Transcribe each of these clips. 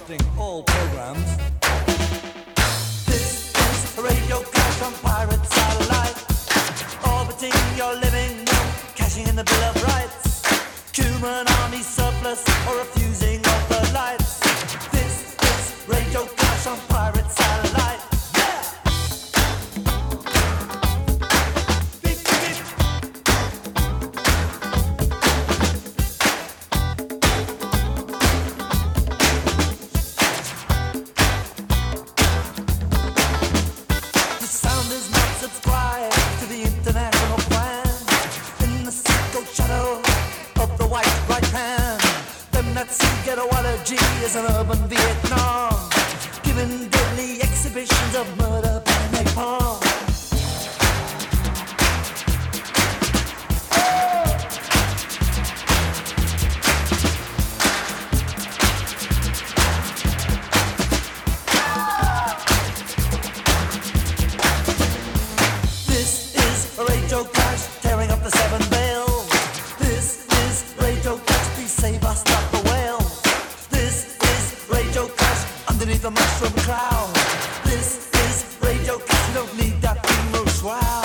interrupting all programs. This is Radio Clash on Pirate Satellite, orbiting your living room, cashing in the Bill of Rights, human army surplus or refusing of the lights. This is Radio Clash on Pirate Satellite. Is an urban Vietnam, giving deadly exhibitions of murder by napalm. This is Radio Clash, tearing up the seven veils. This is Radio Clash, please save us, stop the whale. Underneath the mushroom cloud. This is Radio Clash, you don't need that emo shroud.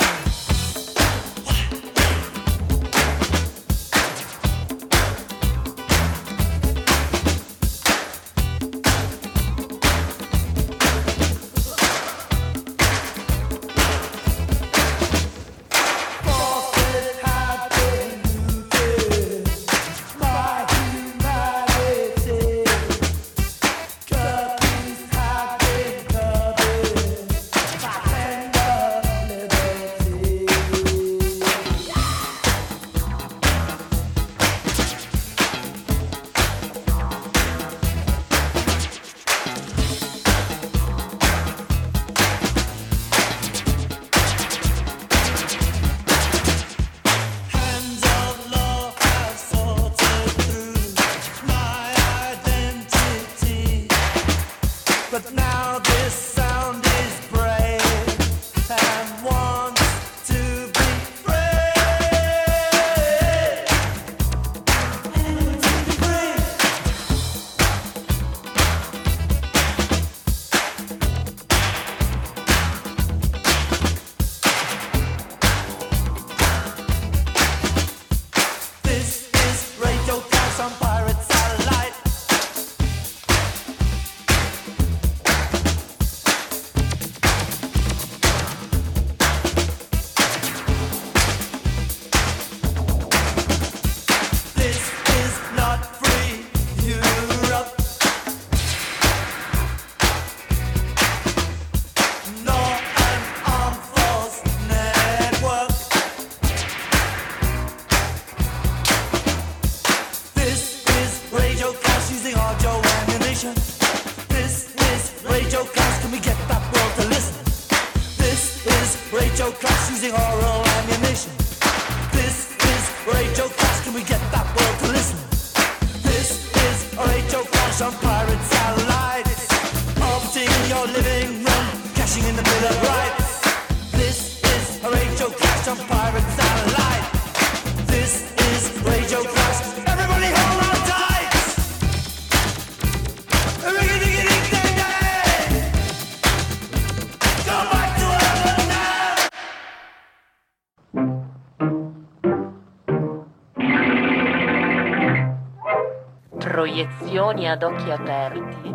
Proiezioni ad occhi aperti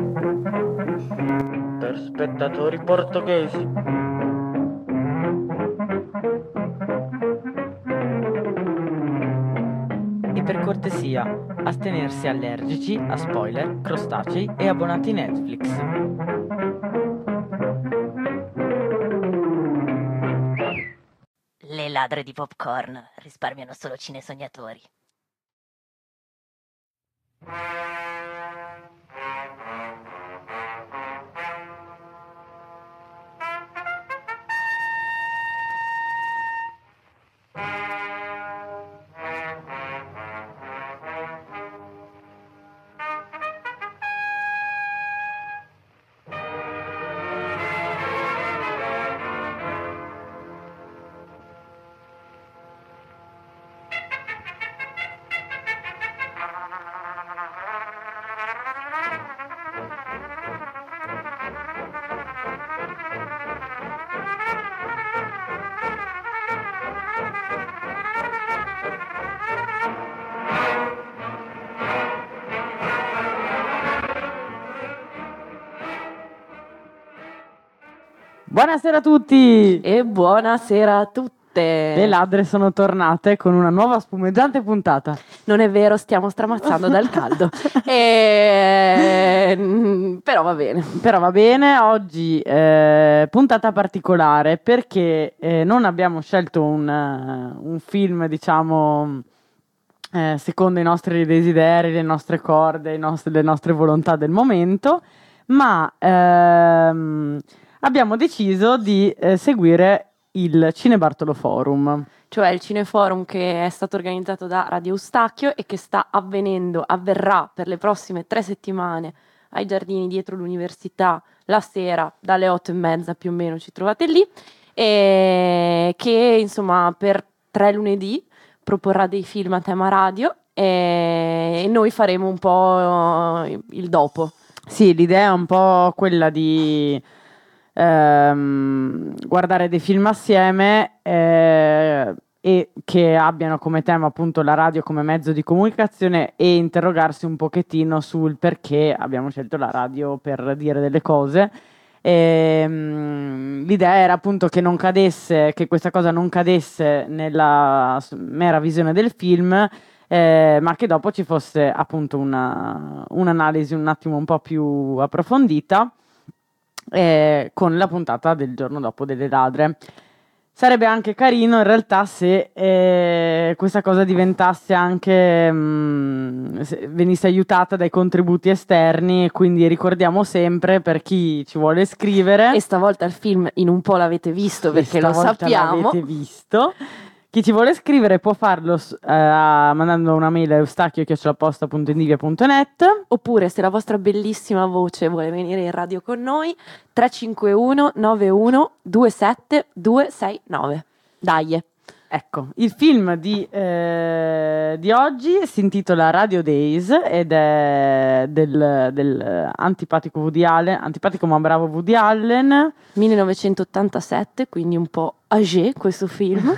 per spettatori portoghesi. E per cortesia, astenersi allergici a spoiler, crostacei e abbonati Netflix. Le ladre di popcorn risparmiano solo cinesognatori. Buonasera a tutti! E buonasera a tutte. Le ladre sono tornate con una nuova spumeggiante puntata. Non è vero, stiamo stramazzando dal caldo. Però va bene. Però va bene, oggi puntata particolare perché non abbiamo scelto un film, diciamo, secondo i nostri desideri, le nostre corde, le nostre volontà del momento, ma abbiamo deciso di seguire il Cinebartolo Forum. Cioè il Cineforum che è stato organizzato da Radio Eustachio e che avverrà per le prossime 3 settimane ai giardini dietro l'università la sera dalle 8:30 più o meno, ci trovate lì, e che insomma per 3 lunedì proporrà dei film a tema radio e noi faremo un po' il dopo. Sì, l'idea è un po' quella di guardare dei film assieme e che abbiano come tema appunto la radio come mezzo di comunicazione e interrogarsi un pochettino sul perché abbiamo scelto la radio per dire delle cose. L'idea era appunto che questa cosa non cadesse nella mera visione del film, ma che dopo ci fosse appunto un'analisi un attimo un po' più approfondita con la puntata del giorno dopo delle ladre. Sarebbe anche carino in realtà se questa cosa diventasse anche se venisse aiutata dai contributi esterni, e quindi ricordiamo sempre, per chi ci vuole scrivere, E stavolta il film in un po' l'avete visto perché lo stavolta sappiamo. l'avete visto. Chi ci vuole scrivere può farlo mandando una mail a eustachio@posta.indivia.net. Oppure se la vostra bellissima voce vuole venire in radio con noi, 351 91 27 269. Dai. Ecco, il film di oggi si intitola Radio Days ed è del antipatico ma bravo Woody Allen. 1987, quindi un po' âgé questo film.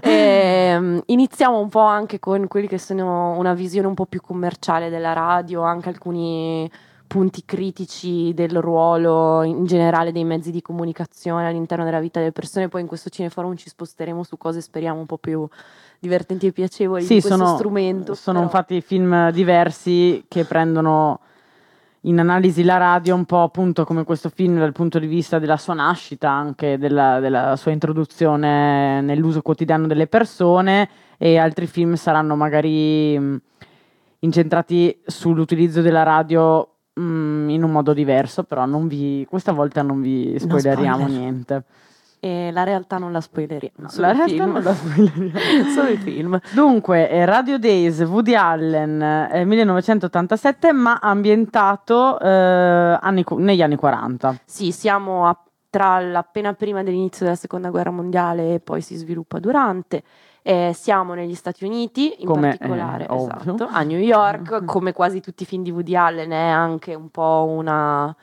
Iniziamo un po' anche con quelli che sono una visione un po' più commerciale della radio, anche alcuni punti critici del ruolo in generale dei mezzi di comunicazione all'interno della vita delle persone. Poi in questo cineforum ci sposteremo su cose speriamo un po' più divertenti e piacevoli di questo strumento. Sono infatti film diversi che prendono in analisi la radio un po' appunto come questo film dal punto di vista della sua nascita, anche della sua introduzione nell'uso quotidiano delle persone, e altri film saranno magari incentrati sull'utilizzo della radio in un modo diverso, però questa volta non vi spoileriamo niente. E la realtà non la spoileriamo. La realtà non la spoileriamo. Solo i film. Dunque, Radio Days, Woody Allen, 1987, ma ambientato negli anni 40. Sì, siamo tra l'appena prima dell'inizio della seconda guerra mondiale e poi si sviluppa durante. Siamo negli Stati Uniti, in particolare esatto, a New York. Come quasi tutti i film di Woody Allen è anche un po' una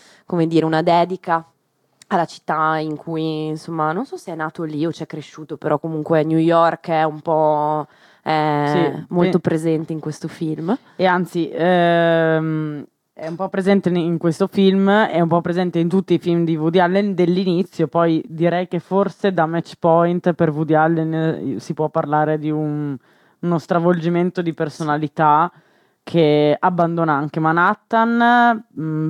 dedica alla città in cui, insomma, non so se è nato lì o c'è cresciuto, però comunque New York è un po' molto presente in questo film. E anzi, è un po' presente in questo film, è un po' presente in tutti i film di Woody Allen dell'inizio. Poi direi che forse da Match Point per Woody Allen si può parlare di uno stravolgimento di personalità che abbandona anche Manhattan,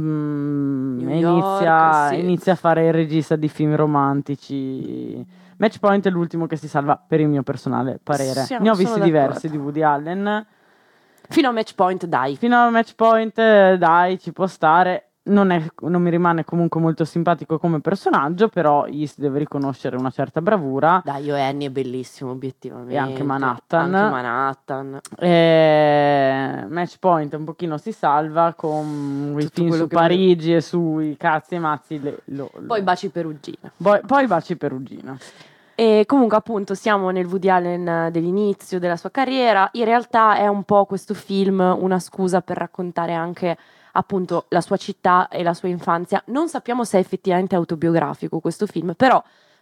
inizia a fare il regista di film romantici. Match Point è l'ultimo che si salva per il mio personale parere. Ne ho visti diversi di Woody Allen. Fino a Match Point, dai. Ci può stare. Non mi rimane comunque molto simpatico come personaggio, però gli si deve riconoscere una certa bravura. Dai, Annie è bellissimo, obiettivamente. E anche Manhattan. Match Point un pochino si salva con i film su Parigi e sui cazzi e mazzi. Poi Baci Perugina. Poi Baci Perugina. E comunque appunto siamo nel Woody Allen dell'inizio della sua carriera. In realtà è un po' questo film una scusa per raccontare anche appunto la sua città e la sua infanzia. Non sappiamo se è effettivamente autobiografico questo film, però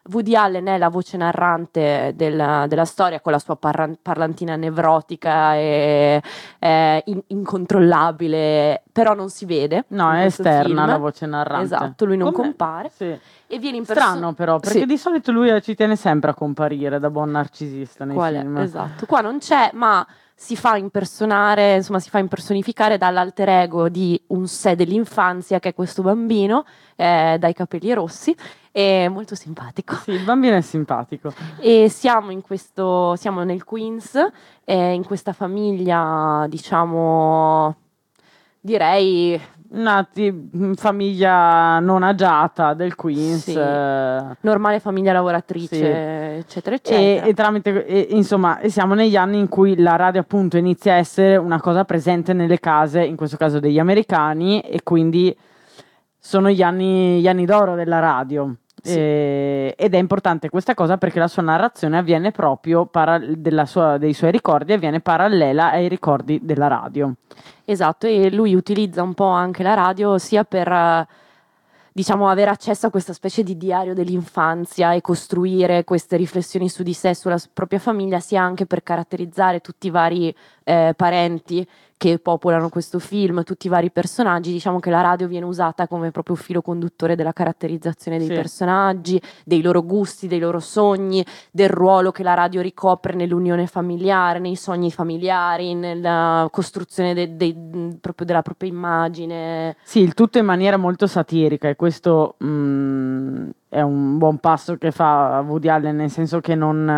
Woody Allen è la voce narrante della storia, con la sua parlantina nevrotica e incontrollabile, però non si vede. No, è esterna la voce narrante. Esatto, lui non compare. Sì. E viene strano però, perché di solito lui ci tiene sempre a comparire da buon narcisista nei film. Esatto, qua non c'è, ma si fa impersonare, insomma si fa impersonificare dall'alter ego di un sé dell'infanzia, che è questo bambino dai capelli rossi, è molto simpatico. Sì, il bambino è simpatico. E siamo nel Queens, in questa famiglia, diciamo, direi una famiglia non agiata del Queens, sì. Normale famiglia lavoratrice, sì. Eccetera eccetera. Insomma, siamo negli anni in cui la radio appunto inizia a essere una cosa presente nelle case, in questo caso degli americani, e quindi sono gli anni d'oro della radio. Sì. Ed è importante questa cosa perché la sua narrazione avviene proprio dei suoi ricordi, avviene parallela ai ricordi della radio. Esatto, e lui utilizza un po' anche la radio sia per diciamo avere accesso a questa specie di diario dell'infanzia e costruire queste riflessioni su di sé, sulla propria famiglia, sia anche per caratterizzare tutti i vari parenti che popolano questo film, tutti i vari personaggi. Diciamo che la radio viene usata come proprio filo conduttore della caratterizzazione dei personaggi, dei loro gusti, dei loro sogni, del ruolo che la radio ricopre nell'unione familiare, nei sogni familiari, nella costruzione proprio della propria immagine. Sì, il tutto in maniera molto satirica, e questo è un buon passo che fa Woody Allen, nel senso che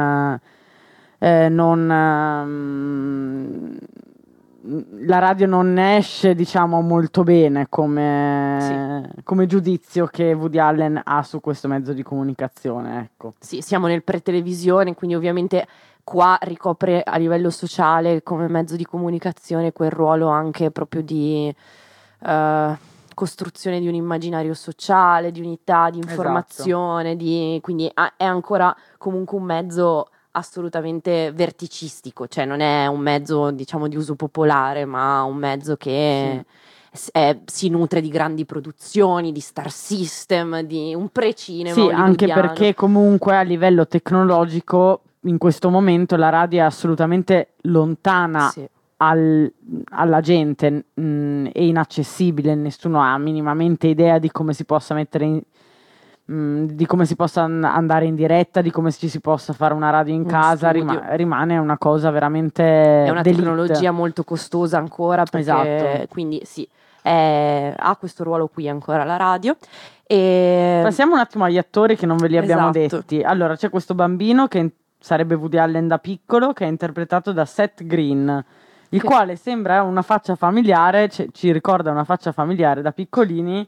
la radio non esce, diciamo, molto bene come giudizio che Woody Allen ha su questo mezzo di comunicazione, ecco. Sì, siamo nel pre-televisione, quindi ovviamente qua ricopre a livello sociale come mezzo di comunicazione quel ruolo anche proprio di costruzione di un immaginario sociale, di unità, di informazione, quindi è ancora comunque un mezzo assolutamente verticistico, cioè non è un mezzo, diciamo, di uso popolare, ma un mezzo che si nutre di grandi produzioni, di star system, di un precinema hollywoodiano. Anche perché comunque a livello tecnologico in questo momento la radio è assolutamente lontana alla gente e inaccessibile. Nessuno ha minimamente idea di come si possa mettere di come si possa andare in diretta, di come ci si possa fare una radio in casa. Rimane una cosa veramente, è una tecnologia molto costosa ancora, perché quindi ha questo ruolo qui ancora la radio. Passiamo un attimo agli attori che non ve li abbiamo detti. Allora, c'è questo bambino che sarebbe Woody Allen da piccolo, che è interpretato da Seth Green, il quale sembra una faccia familiare, ci ricorda una faccia familiare da piccolini.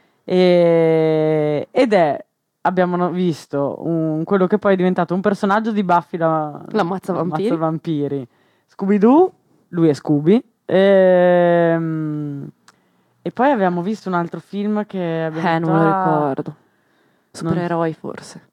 Ed è, abbiamo visto quello che poi è diventato un personaggio di Buffy la Vampiri. Scooby-Doo, lui è Scooby, e poi abbiamo visto un altro film che non me lo ricordo, supereroi forse.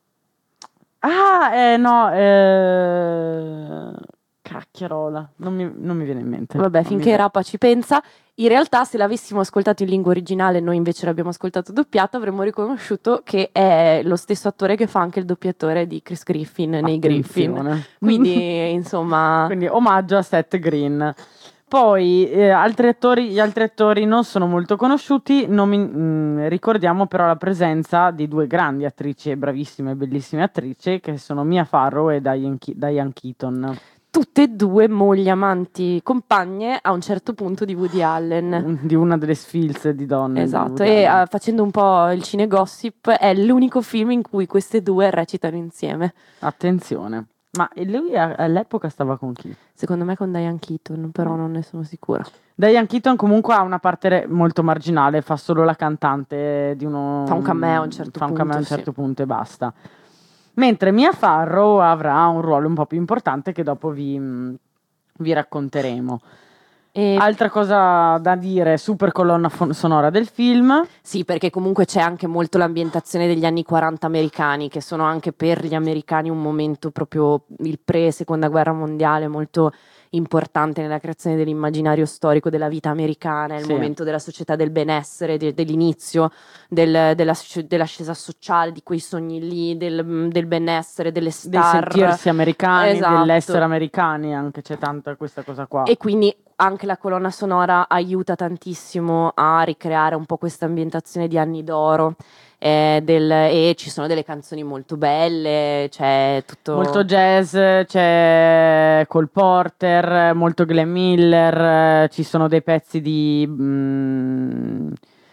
Cacchiarola, non mi viene in mente. Vabbè, finché Rapa ci pensa. In realtà, se l'avessimo ascoltato in lingua originale, noi invece l'abbiamo ascoltato doppiato, avremmo riconosciuto che è lo stesso attore che fa anche il doppiatore di Chris Griffin nei Griffin. Quindi, insomma, quindi omaggio a Seth Green. Poi gli altri attori non sono molto conosciuti. Ricordiamo però la presenza di due grandi attrici e bravissime e bellissime attrici, che sono Mia Farrow e Diane Keaton. Tutte e due mogli, amanti, compagne a un certo punto di Woody Allen, di una delle sfilze di donne. Esatto, e facendo un po' il cinegossip, è l'unico film in cui queste due recitano insieme. Attenzione. Ma lui all'epoca stava con chi? Secondo me con Diane Keaton, però non ne sono sicura. Diane Keaton comunque ha una parte molto marginale, fa solo la cantante di uno... Fa un cameo a un certo punto e basta. Mentre Mia Farrow avrà un ruolo un po' più importante che dopo vi racconteremo. Altra cosa da dire, super colonna sonora del film. Sì, perché comunque c'è anche molto l'ambientazione degli anni 40 americani, che sono anche per gli americani un momento proprio il pre-seconda guerra mondiale molto importante nella creazione dell'immaginario storico della vita americana, è il momento della società del benessere, dell'inizio dell'ascesa sociale, di quei sogni lì, del benessere, delle star. Dei sentirsi americani, dell'essere americani, anche c'è tanta questa cosa qua. E quindi anche la colonna sonora aiuta tantissimo a ricreare un po' questa ambientazione di anni d'oro. E ci sono delle canzoni molto belle, c'è tutto molto jazz, c'è Cole Porter, molto Glenn Miller, ci sono dei pezzi di mi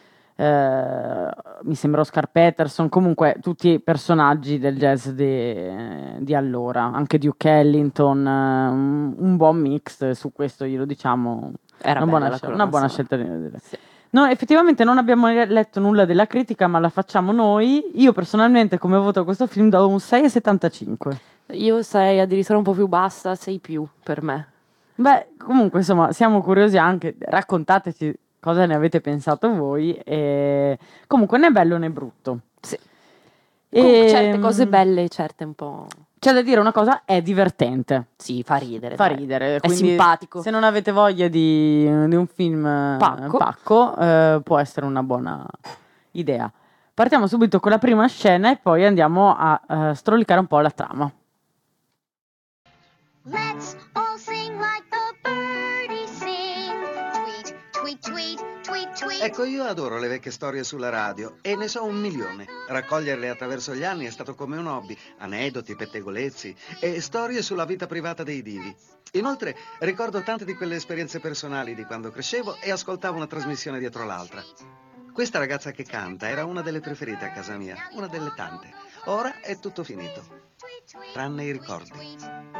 sembra Oscar Peterson, comunque tutti personaggi del jazz di allora, anche Duke Ellington, un buon mix su questo, glielo diciamo, era una buona scelta di sì. No, effettivamente non abbiamo letto nulla della critica, ma la facciamo noi. Io personalmente, come voto a questo film, do un 6,75. Io 6 addirittura un po' più bassa, 6 più per me. Beh, comunque, insomma, siamo curiosi anche, raccontateci cosa ne avete pensato voi. E comunque, né bello né brutto. Sì. Certe cose belle, certe un po'... C'è da dire una cosa, è divertente. Sì, fa ridere. Fa ridere. È simpatico. Se non avete voglia di un film pacco, può essere una buona idea. Partiamo subito con la prima scena e poi andiamo a strolicare un po' la trama. Let's all sing like the birdies sing. Tweet, tweet, tweet, tweet, tweet. Ecco, io adoro le vecchie storie sulla radio e ne so 1 milione. Raccoglierle attraverso gli anni è stato come un hobby. Aneddoti, pettegolezzi e storie sulla vita privata dei divi. Inoltre, ricordo tante di quelle esperienze personali di quando crescevo e ascoltavo una trasmissione dietro l'altra. Questa ragazza che canta era una delle preferite a casa mia, una delle tante. Ora è tutto finito, tranne i ricordi.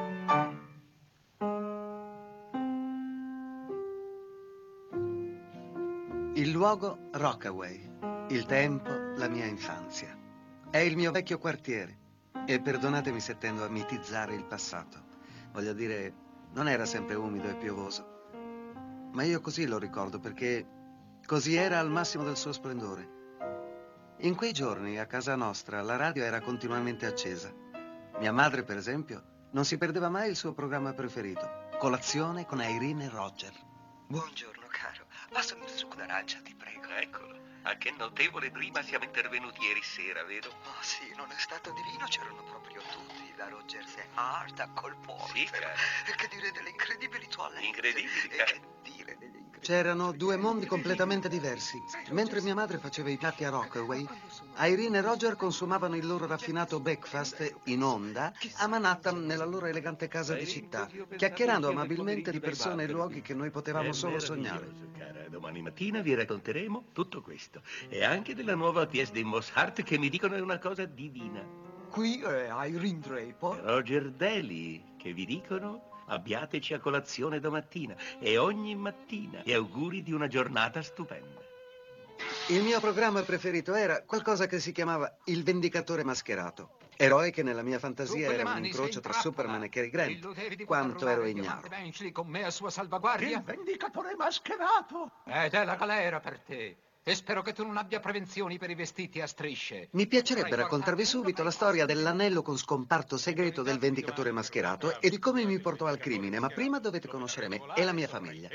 Il luogo, Rockaway. Il tempo, la mia infanzia. È il mio vecchio quartiere. E perdonatemi se tendo a mitizzare il passato. Voglio dire, non era sempre umido e piovoso. Ma io così lo ricordo perché così era al massimo del suo splendore. In quei giorni, a casa nostra, la radio era continuamente accesa. Mia madre, per esempio, non si perdeva mai il suo programma preferito. Colazione con Irene e Roger. Buongiorno, caro. Passami il succo d'arancia, ti prego. Eccolo. A che notevole prima siamo intervenuti ieri sera, vero? Oh sì, non è stato divino, c'erano proprio tutti, da Rogers e Hart a Cole Porter. Sì, caro. E che dire delle incredibili toilette. Incredibili, E caro. che dire degli incredibili... C'erano 2 mondi completamente diversi. Mentre mia madre faceva i piatti a Rockaway, Irene e Roger consumavano il loro raffinato breakfast in onda a Manhattan, nella loro elegante casa di città, chiacchierando amabilmente di persone e luoghi che noi potevamo solo sognare. Cara, domani mattina vi racconteremo tutto questo. E anche della nuova pièce di Mozart che mi dicono è una cosa divina. Qui è Irene Draper. Roger Daly, che vi dicono abbiateci a colazione domattina e ogni mattina. E auguri di una giornata stupenda. Il mio programma preferito era qualcosa che si chiamava Il Vendicatore Mascherato. Eroe che nella mia fantasia era un incrocio tra Superman e Cary Grant, quanto ero ignaro. Con me a sua salvaguardia. Il vendicatore mascherato! Ed è la galera per te. E spero che tu non abbia prevenzioni per i vestiti a strisce. Mi piacerebbe raccontarvi subito la storia dell'anello con scomparto segreto del Vendicatore Mascherato e di come mi portò al crimine, ma prima dovete conoscere me e la mia famiglia.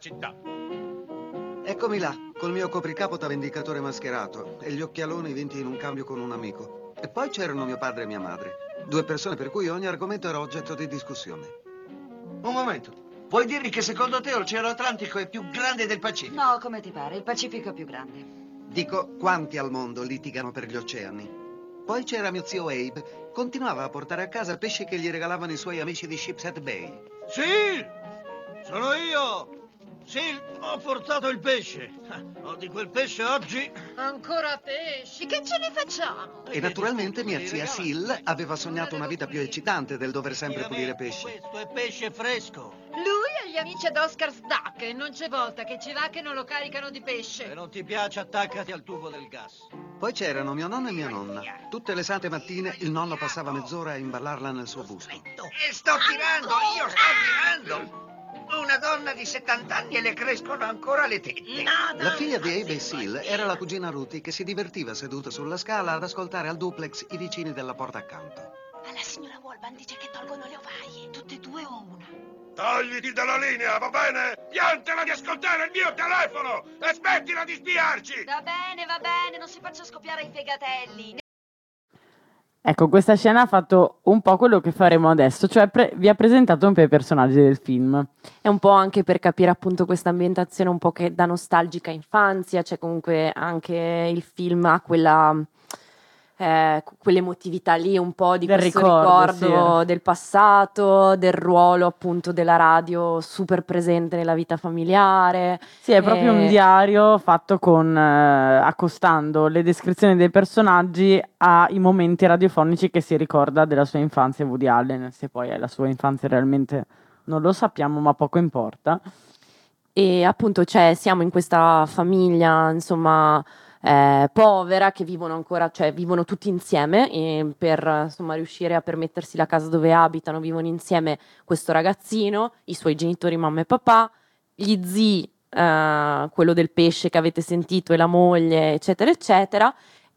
Eccomi là, col mio copricapo da Vendicatore Mascherato e gli occhialoni vinti in un cambio con un amico. E poi c'erano mio padre e mia madre, 2 persone per cui ogni argomento era oggetto di discussione. Un momento. Vuoi dirmi che secondo te l'Oceano Atlantico è più grande del Pacifico? No, come ti pare, il Pacifico è più grande. Dico, quanti al mondo litigano per gli oceani? Poi c'era mio zio Abe, continuava a portare a casa pesci che gli regalavano i suoi amici di Shipshead Bay. Sì, sono io. Sì, ho portato il pesce. Ho di quel pesce oggi. Ancora pesci? Che ce ne facciamo? E naturalmente mia zia Sil aveva sognato una vita più eccitante del dover sempre pulire pesci. Questo è pesce fresco. Lui e gli amici ad Oscar Duck e non c'è volta che ci va che non lo caricano di pesce. Se non ti piace, attaccati al tubo del gas. Poi c'erano mio nonno e mia nonna. Tutte le sante mattine il nonno passava mezz'ora a imballarla nel suo busto. E sto tirando, io sto tirando. Una donna di 70 anni e le crescono ancora le tette. La figlia di Abe e Sil era la cugina Ruthie che si divertiva seduta sulla scala ad ascoltare al duplex i vicini della porta accanto. Ma la signora Wolban dice che tolgono le ovaie, tutte e 2 o una? Togliti dalla linea, va bene? Piantala di ascoltare il mio telefono e smettila di spiarci! Va bene, non si faccia scoppiare i fegatelli. Ecco, questa scena ha fatto un po' quello che faremo adesso, cioè vi ha presentato un po' i personaggi del film. È un po' anche per capire appunto questa ambientazione un po' che da nostalgica infanzia, cioè comunque anche il film ha quell'emotività lì, un po' di del questo ricordo sì. Del passato, del ruolo appunto della radio super presente nella vita familiare. Sì, è proprio un diario fatto con accostando le descrizioni dei personaggi ai momenti radiofonici che si ricorda della sua infanzia. Woody Allen, se poi è la sua infanzia realmente non lo sappiamo, ma poco importa. E appunto siamo in questa famiglia, insomma, povera, che vivono ancora, cioè vivono tutti insieme e per insomma riuscire a permettersi la casa dove abitano vivono insieme questo ragazzino, i suoi genitori, mamma e papà, gli zii, quello del pesce che avete sentito e la moglie, eccetera eccetera.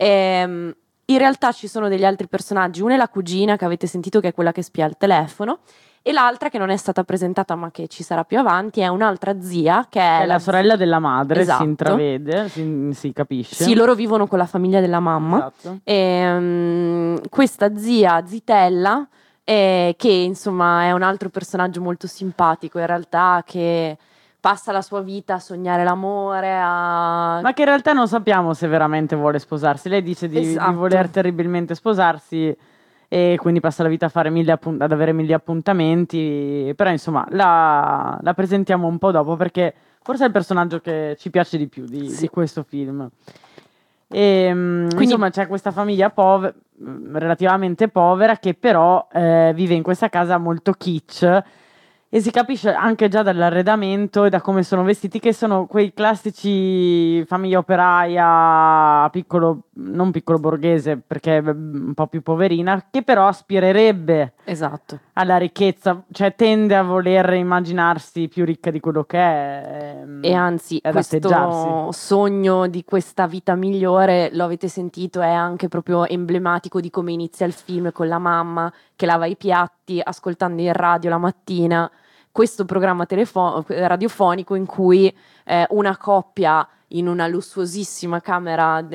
In realtà ci sono degli altri personaggi, una è la cugina che avete sentito, che è quella che spia il telefono, e l'altra che non è stata presentata ma che ci sarà più avanti è un'altra zia che è la sorella della madre, esatto. Si intravede, si capisce. Sì, loro vivono con la famiglia della mamma. Esatto. E, questa zia Zitella, che insomma è un altro personaggio molto simpatico in realtà, che passa la sua vita a sognare l'amore, ma che in realtà non sappiamo se veramente vuole sposarsi. Lei dice di voler terribilmente sposarsi e quindi passa la vita a fare ad avere 1000 appuntamenti, però insomma la presentiamo un po' dopo perché forse è il personaggio che ci piace di più di questo film. E, quindi insomma c'è questa famiglia relativamente povera che però vive in questa casa molto kitsch. E si capisce anche già dall'arredamento e da come sono vestiti che sono quei classici famiglia operaia, non piccolo borghese perché è un po' più poverina, che però aspirerebbe alla ricchezza, cioè tende a voler immaginarsi più ricca di quello che è. E anzi, questo sogno di questa vita migliore, lo avete sentito, è anche proprio emblematico di come inizia il film, con la mamma che lava i piatti ascoltando il radio la mattina. Questo programma radiofonico in cui una coppia in una lussuosissima camera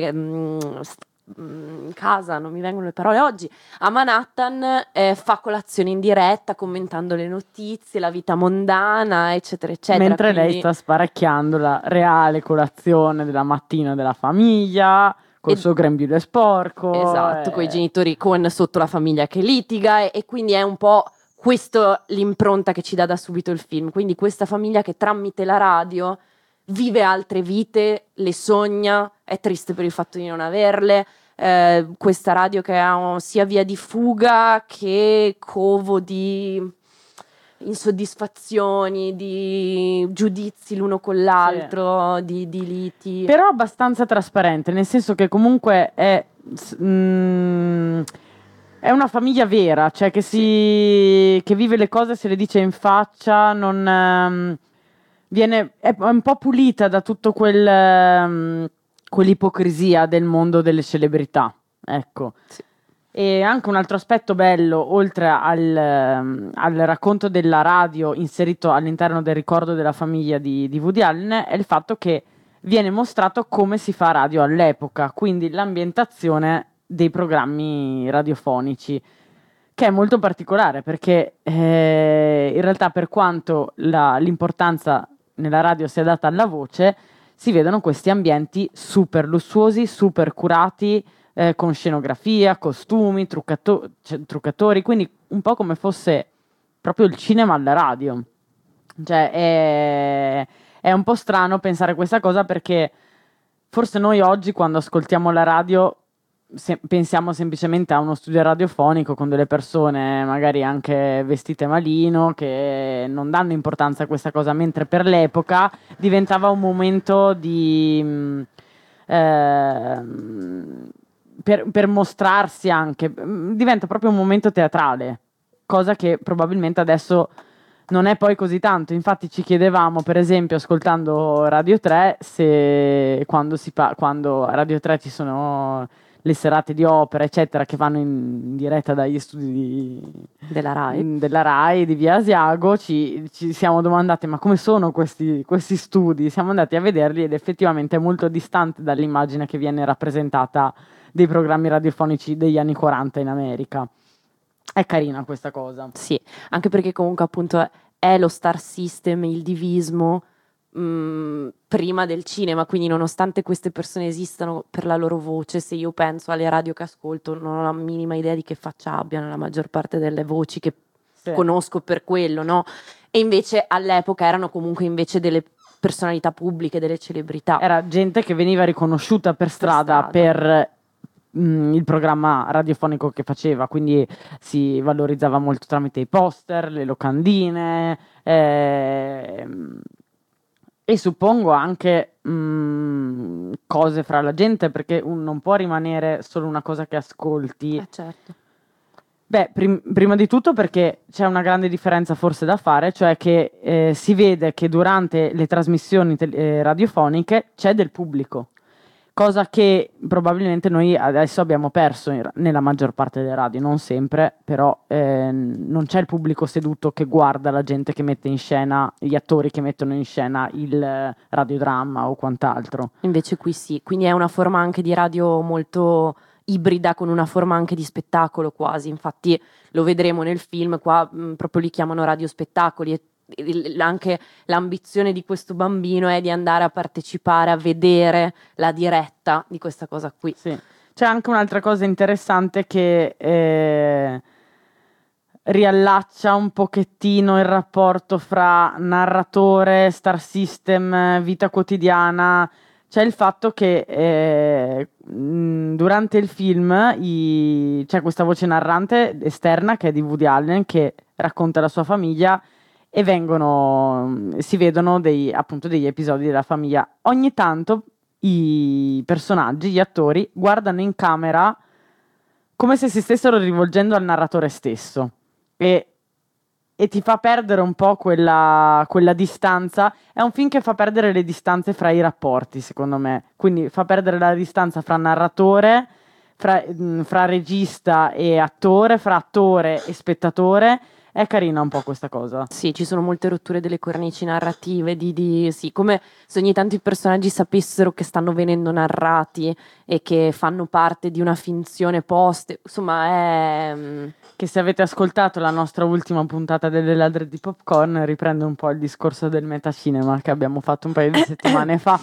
casa, non mi vengono le parole oggi, a Manhattan, fa colazione in diretta commentando le notizie, la vita mondana, eccetera eccetera. Mentre lei sta sparacchiando la reale colazione della mattina della famiglia col suo grembiule sporco. Esatto, con i genitori sotto la famiglia che litiga e quindi è un po' questo l'impronta che ci dà da subito il film. Quindi questa famiglia che tramite la radio vive altre vite, le sogna, è triste per il fatto di non averle. Questa radio che ha sia via di fuga che covo di insoddisfazioni, di giudizi l'uno con l'altro, di liti. Però abbastanza trasparente, nel senso che comunque è una famiglia vera, cioè che che vive le cose, se le dice in faccia, non è un po' pulita da tutto quell'ipocrisia del mondo delle celebrità, ecco. Sì. E anche un altro aspetto bello, oltre al racconto della radio inserito all'interno del ricordo della famiglia di Woody Allen, è il fatto che viene mostrato come si fa radio all'epoca, quindi l'ambientazione dei programmi radiofonici, che è molto particolare perché in realtà, per quanto l'importanza nella radio sia data alla voce, si vedono questi ambienti super lussuosi, super curati, con scenografia, costumi, truccatori, quindi un po' come fosse proprio il cinema alla radio. Cioè è un po' strano pensare questa cosa, perché forse noi oggi, quando ascoltiamo la radio, pensiamo semplicemente a uno studio radiofonico con delle persone magari anche vestite malino, che non danno importanza a questa cosa, mentre per l'epoca diventava un momento per mostrarsi, anche diventa proprio un momento teatrale, cosa che probabilmente adesso non è poi così tanto. Infatti ci chiedevamo, per esempio, ascoltando Radio 3, se quando a Radio 3 le serate di opera, eccetera, che vanno in diretta dagli studi della RAI di Via Asiago, ci siamo domandati ma come sono questi studi? Siamo andati a vederli ed effettivamente è molto distante dall'immagine che viene rappresentata dei programmi radiofonici degli anni 40 in America. È carina questa cosa. Sì, anche perché comunque appunto è lo star system, il divismo prima del cinema, quindi nonostante queste persone esistano per la loro voce, se io penso alle radio che ascolto non ho la minima idea di che faccia abbiano la maggior parte delle voci che conosco per quello, no? E invece all'epoca erano comunque invece delle personalità pubbliche, delle celebrità. Era gente che veniva riconosciuta per strada per il programma radiofonico che faceva, quindi si valorizzava molto tramite i poster, le locandine, e suppongo anche cose fra la gente, perché non può rimanere solo una cosa che ascolti. Certo. Beh, prima di tutto perché c'è una grande differenza forse da fare, cioè che si vede che durante le trasmissioni radiofoniche c'è del pubblico, cosa che probabilmente noi adesso abbiamo perso nella maggior parte delle radio, non sempre, però non c'è il pubblico seduto che guarda la gente che mette in scena, gli attori che mettono in scena il radiodramma o quant'altro. Invece qui sì, quindi è una forma anche di radio molto ibrida con una forma anche di spettacolo quasi, infatti lo vedremo nel film, qua proprio li chiamano radiospettacoli e anche l'ambizione di questo bambino è di andare a partecipare, a vedere la diretta di questa cosa qui. Sì. C'è anche un'altra cosa interessante che riallaccia un pochettino il rapporto fra narratore, star system, vita quotidiana. C'è il fatto che durante il film c'è questa voce narrante esterna che è di Woody Allen che racconta la sua famiglia e si vedono appunto degli episodi della famiglia. Ogni tanto i personaggi, gli attori, guardano in camera come se si stessero rivolgendo al narratore stesso e ti fa perdere un po' quella distanza. È un film che fa perdere le distanze fra i rapporti, secondo me, quindi fa perdere la distanza fra narratore, fra regista e attore, fra attore e spettatore. È carina un po' questa cosa. Sì, ci sono molte rotture delle cornici narrative, sì, come se ogni tanto i personaggi sapessero che stanno venendo narrati e che fanno parte di una finzione post. Insomma, è... Che se avete ascoltato la nostra ultima puntata delle Ladre di Popcorn riprende un po' il discorso del metacinema che abbiamo fatto un paio di settimane fa.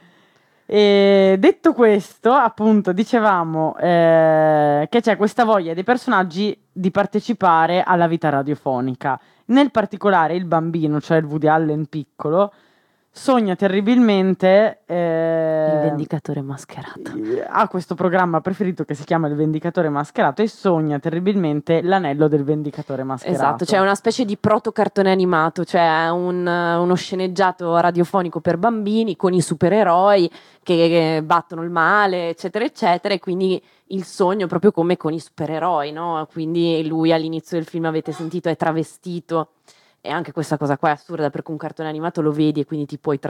E detto questo, appunto, dicevamo che c'è questa voglia dei personaggi di partecipare alla vita radiofonica. Nel particolare il bambino, cioè il Woody Allen piccolo, sogna terribilmente il Vendicatore Mascherato. Ha questo programma preferito che si chiama Il Vendicatore Mascherato e sogna terribilmente l'anello del Vendicatore Mascherato. Esatto, cioè una specie di proto-cartone animato, cioè uno sceneggiato radiofonico per bambini con i supereroi che battono il male, eccetera, eccetera, e quindi il sogno proprio come con i supereroi, no? Quindi lui all'inizio del film, avete sentito, è travestito. E anche questa cosa qua è assurda perché un cartone animato lo vedi e quindi ti puoi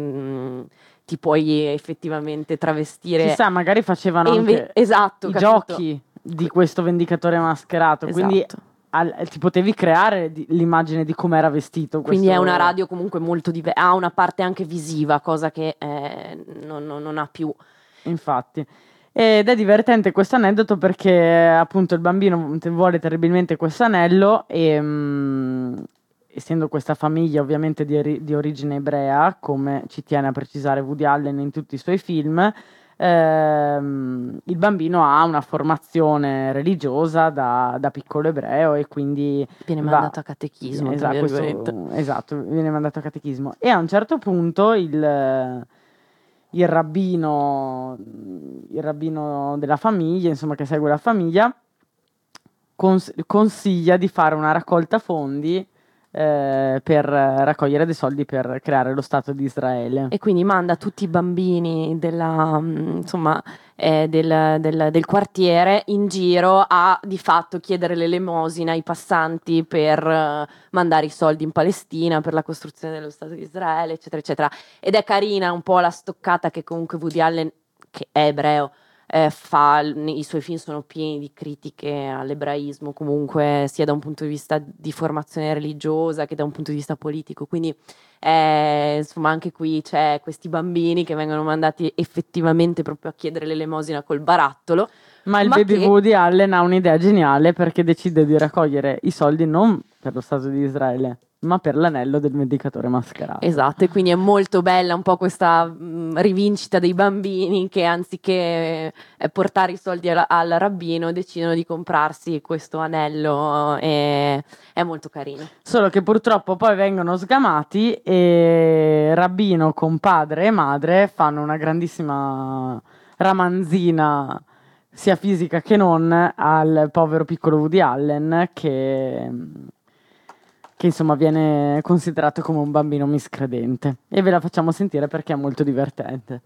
effettivamente travestire. Chissà, magari facevano anche esatto, i giochi di questo Vendicatore Mascherato, esatto. Quindi ti potevi creare l'immagine di come era vestito. Quindi è una radio comunque molto diversa, ha una parte anche visiva, cosa che non ha più. Infatti. Ed è divertente questo aneddoto perché appunto il bambino vuole terribilmente questo anello e essendo questa famiglia ovviamente di origine ebrea, come ci tiene a precisare Woody Allen in tutti i suoi film, il bambino ha una formazione religiosa da piccolo ebreo e quindi viene mandato a catechismo. Esatto, viene mandato a catechismo. E a un certo punto il rabbino della famiglia, insomma, che segue la famiglia, consiglia di fare una raccolta fondi per raccogliere dei soldi per creare lo Stato di Israele. E quindi manda tutti i bambini del quartiere in giro a di fatto chiedere l'elemosina ai passanti per mandare i soldi in Palestina per la costruzione dello Stato di Israele, eccetera, eccetera. Ed è carina un po' la stoccata che comunque Woody Allen, che è ebreo, i suoi film sono pieni di critiche all'ebraismo, comunque sia da un punto di vista di formazione religiosa che da un punto di vista politico, quindi insomma anche qui c'è questi bambini che vengono mandati effettivamente proprio a chiedere l'elemosina col barattolo. Ma il baby Woody Allen ha un'idea geniale, perché decide di raccogliere i soldi non per lo Stato di Israele, ma per l'anello del vendicatore mascherato. Esatto, e quindi è molto bella un po' questa rivincita dei bambini che anziché portare i soldi al rabbino decidono di comprarsi questo anello, e è molto carino. Solo che purtroppo poi vengono sgamati e rabbino con padre e madre fanno una grandissima ramanzina, sia fisica che non, al povero piccolo Woody Allen che insomma viene considerato come un bambino miscredente, e ve la facciamo sentire perché è molto divertente.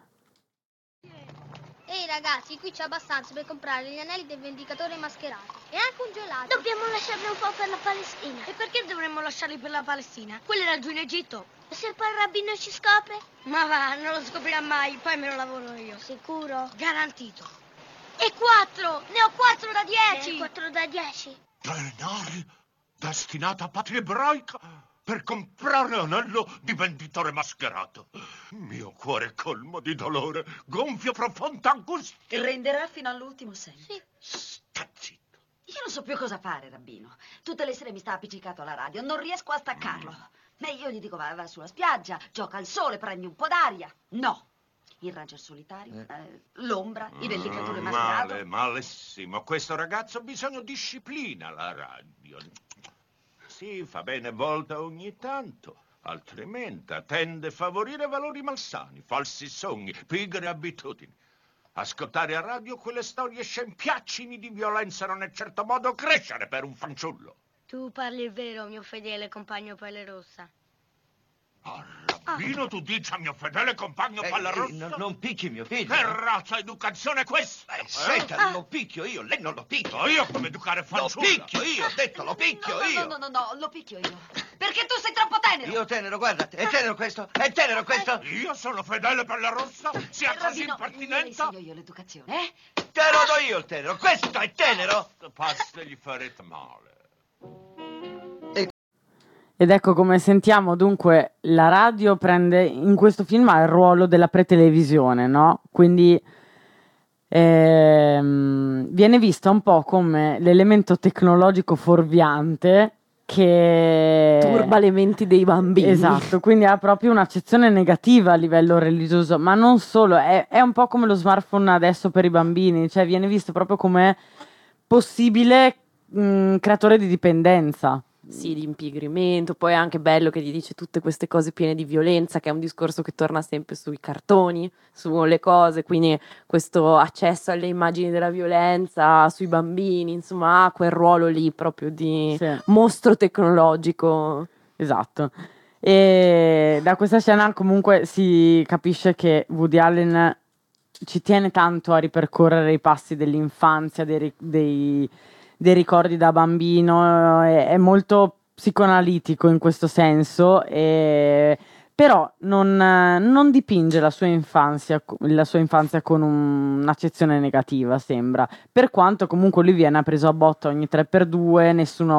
Ehi ragazzi, qui c'è abbastanza per comprare gli anelli del vendicatore mascherato e anche un gelato. Dobbiamo lasciarli un po' per la Palestina. E perché dovremmo lasciarli per la Palestina? Quello era giù in Egitto. E se poi il rabbino ci scopre? Ma va, non lo scoprirà mai, poi me lo lavoro io. Sicuro? Garantito. E 4! Ne ho 4 da 10! 4 da 10? Denari destinati a patria ebraica per comprare anello di venditore mascherato. Mio cuore colmo di dolore, gonfio profonda angustia. Ti renderà fino all'ultimo segno. Sì. Sta zitto. Io non so più cosa fare, rabbino. Tutte le sere mi sta appiccicato alla radio, non riesco a staccarlo. Ma io gli dico, va sulla spiaggia, gioca al sole, prendi un po' d'aria. No. Il ranger solitario, l'ombra, i vendicatori mascherato. Malissimo. Questo ragazzo ha bisogno di disciplina, la radio. Sì, fa bene volta ogni tanto, altrimenti tende a favorire valori malsani, falsi sogni, pigre abitudini. Ascoltare a radio quelle storie scempiaccini di violenza non è certo modo crescere per un fanciullo. Tu parli il vero, mio fedele compagno Pelle Rossa. Rabbino, tu dici a mio fedele compagno Palla Rossa? Non picchi mio figlio. Che razza educazione è questa? Senta, lo picchio io, lei non lo picchia. So io come educare fanciulla. Lo picchio io, ho detto, lo picchio io. No, lo picchio io. Perché tu sei troppo tenero. Io tenero, guarda, è tenero questo, è tenero questo. Io sono fedele Palla Rossa? Sia così impertinenta? Io lo educazione, Te lo do io il tenero, questo è tenero. Pasta gli farete male. Ed ecco, come sentiamo, dunque la radio prende in questo film il ruolo della pretelevisione, no? Quindi viene vista un po' come l'elemento tecnologico fuorviante che turba le menti dei bambini. Esatto, quindi ha proprio un'accezione negativa a livello religioso, ma non solo, è un po' come lo smartphone adesso per i bambini, cioè viene visto proprio come possibile creatore di dipendenza. Sì, di impigrimento, poi è anche bello che gli dice tutte queste cose piene di violenza, che è un discorso che torna sempre sui cartoni, sulle cose, quindi questo accesso alle immagini della violenza sui bambini, insomma ha quel ruolo lì proprio di mostro tecnologico. Esatto. E da questa scena comunque si capisce che Woody Allen ci tiene tanto a ripercorrere i passi dell'infanzia, dei ricordi da bambino, è molto psicoanalitico in questo senso, però non dipinge la sua infanzia con un'accezione negativa, sembra, per quanto comunque lui viene preso a botta ogni 3x2,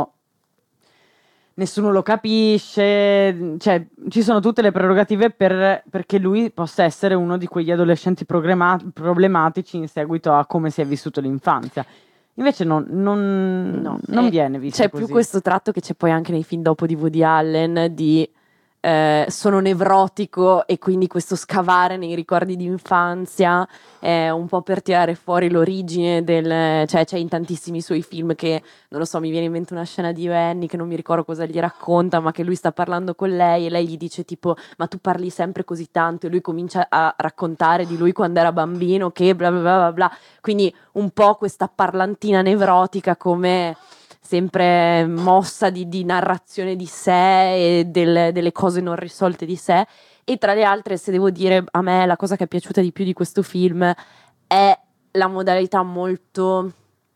nessuno lo capisce, cioè ci sono tutte le prerogative perché lui possa essere uno di quegli adolescenti problematici in seguito a come si è vissuto l'infanzia. Invece non viene visto c'è così. Più questo tratto che c'è poi anche nei film dopo di Woody Allen di sono nevrotico, e quindi questo scavare nei ricordi di infanzia è un po' per tirare fuori l'origine cioè c'è in tantissimi suoi film che, non lo so, mi viene in mente una scena di Annie che non mi ricordo cosa gli racconta, ma che lui sta parlando con lei e lei gli dice tipo ma tu parli sempre così tanto, e lui comincia a raccontare di lui quando era bambino che bla bla bla bla, quindi un po' questa parlantina nevrotica come sempre mossa di narrazione di sé e delle cose non risolte di sé. E tra le altre, se devo dire, a me la cosa che è piaciuta di più di questo film è la modalità molto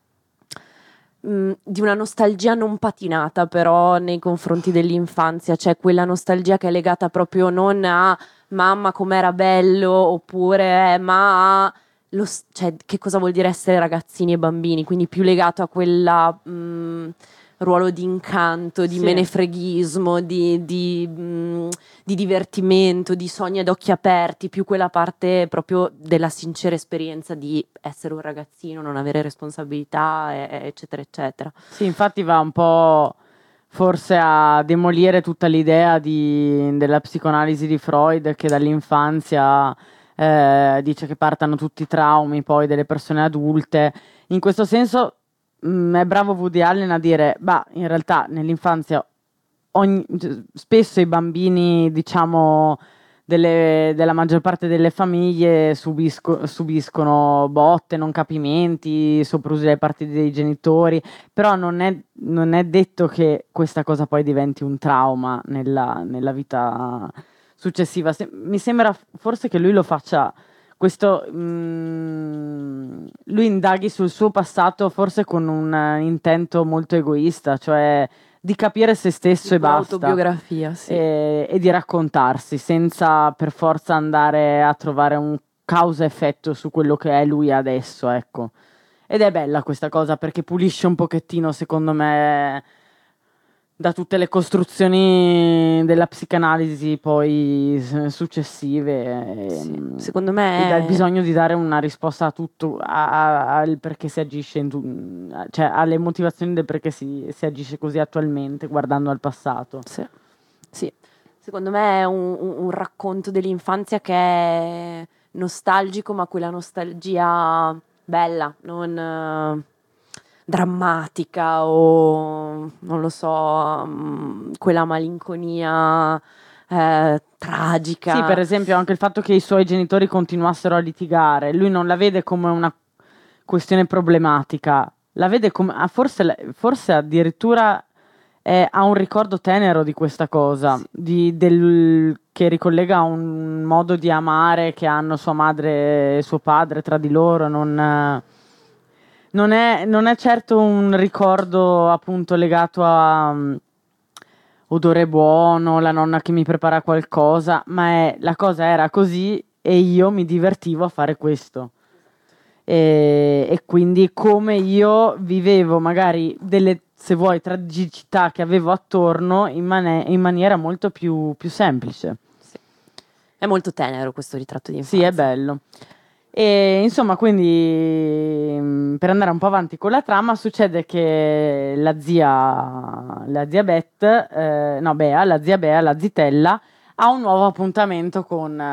di una nostalgia non patinata però nei confronti dell'infanzia, cioè quella nostalgia che è legata proprio non a mamma com'era bello, oppure ma a cioè, che cosa vuol dire essere ragazzini e bambini, quindi più legato a quella ruolo di incanto, di menefreghismo, di divertimento, di sogni ad occhi aperti, più quella parte proprio della sincera esperienza di essere un ragazzino, non avere responsabilità, eccetera, eccetera. Sì, infatti va un po' forse a demolire tutta l'idea della psicoanalisi di Freud, che dall'infanzia dice che partano tutti i traumi poi delle persone adulte. In questo senso è bravo Woody Allen a dire, in realtà nell'infanzia spesso i bambini, diciamo, della maggior parte delle famiglie subiscono botte, non capimenti, soprusi da parte dei genitori, però non è detto che questa cosa poi diventi un trauma nella vita successiva. Mi sembra forse che lui lo faccia, lui indaghi sul suo passato forse con un intento molto egoista, cioè di capire se stesso e basta. Autobiografia, sì. E di raccontarsi senza per forza andare a trovare un causa-effetto su quello che è lui adesso, ecco. Ed è bella questa cosa perché pulisce un pochettino, secondo me, da tutte le costruzioni della psicanalisi poi successive. Sì, secondo me dal bisogno di dare una risposta a tutto, al perché si agisce, cioè alle motivazioni del perché si agisce così attualmente, guardando al passato. Sì. Secondo me è un racconto dell'infanzia che è nostalgico, ma quella nostalgia bella, non drammatica o non lo so, quella malinconia tragica. Sì, per esempio anche il fatto che i suoi genitori continuassero a litigare, lui non la vede come una questione problematica, la vede come forse addirittura ha un ricordo tenero di questa cosa, che ricollega a un modo di amare che hanno sua madre e suo padre tra di loro. Non è certo un ricordo appunto legato a odore buono, la nonna che mi prepara qualcosa, ma la cosa era così e io mi divertivo a fare questo. E quindi come io vivevo magari delle, se vuoi, tragicità che avevo attorno in maniera molto più semplice. Sì. È molto tenero questo ritratto di infanzia. Sì, è bello. E insomma, quindi per andare un po' avanti con la trama, succede che la zia Bea, la zitella, ha un nuovo appuntamento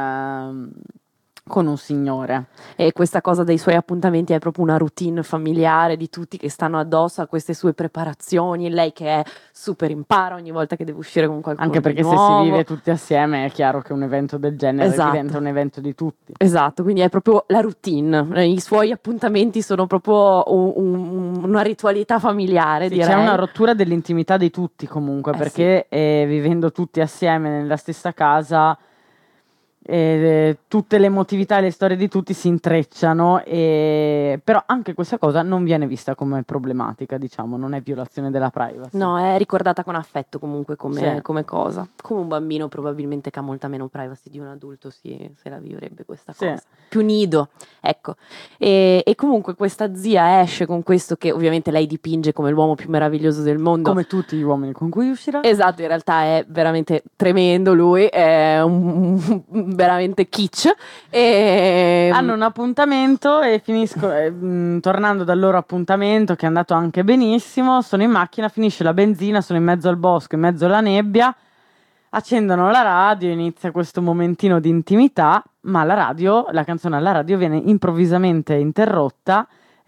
con un signore. E questa cosa dei suoi appuntamenti è proprio una routine familiare di tutti che stanno addosso a queste sue preparazioni, lei che è super impara ogni volta che deve uscire con qualcuno anche perché di se nuovo. si vive tutti assieme è chiaro che un evento del genere diventa un evento di tutti. Esatto, quindi è proprio la routine, i suoi appuntamenti sono proprio una ritualità familiare, direi. C'è una rottura dell'intimità di tutti comunque, perché vivendo tutti assieme nella stessa casa tutte le emotività e le storie di tutti si intrecciano, però anche questa cosa non viene vista come problematica, diciamo, non è violazione della privacy. No, è ricordata con affetto comunque come cosa. Come un bambino probabilmente che ha molta meno privacy di un adulto se la vivrebbe questa cosa. Più nido, ecco. E comunque questa zia esce con questo che ovviamente lei dipinge come l'uomo più meraviglioso del mondo. Come tutti gli uomini con cui uscirà. Esatto, in realtà è veramente tremendo lui, è veramente kitsch. Hanno un appuntamento e tornando dal loro appuntamento, che è andato anche benissimo, sono in macchina, finisce la benzina, sono in mezzo al bosco, in mezzo alla nebbia, accendono la radio, inizia questo momentino di intimità, ma la canzone alla radio viene improvvisamente interrotta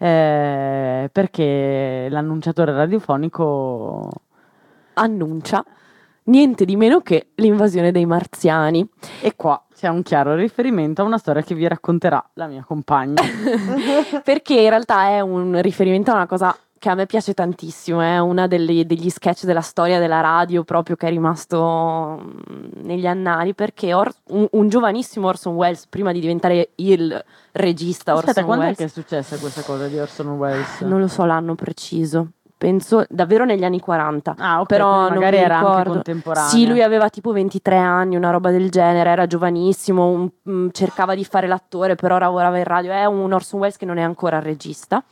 perché l'annunciatore radiofonico annuncia niente di meno che l'invasione dei marziani. E qua c'è un chiaro riferimento a una storia che vi racconterà la mia compagna. Perché in realtà è un riferimento a una cosa che a me piace tantissimo, è una degli sketch della storia della radio proprio che è rimasto negli annali, perché un giovanissimo Orson Welles, prima di diventare il regista Orson Welles... Aspetta, quando è che è successa questa cosa di Orson Welles? Non lo so l'anno preciso. penso davvero negli anni 40. Ok, però non magari mi era anche ricordo. contemporanea. Sì, lui aveva tipo 23 anni, una roba del genere, era giovanissimo, cercava di fare l'attore, però lavorava in radio. È un Orson Welles che non è ancora regista.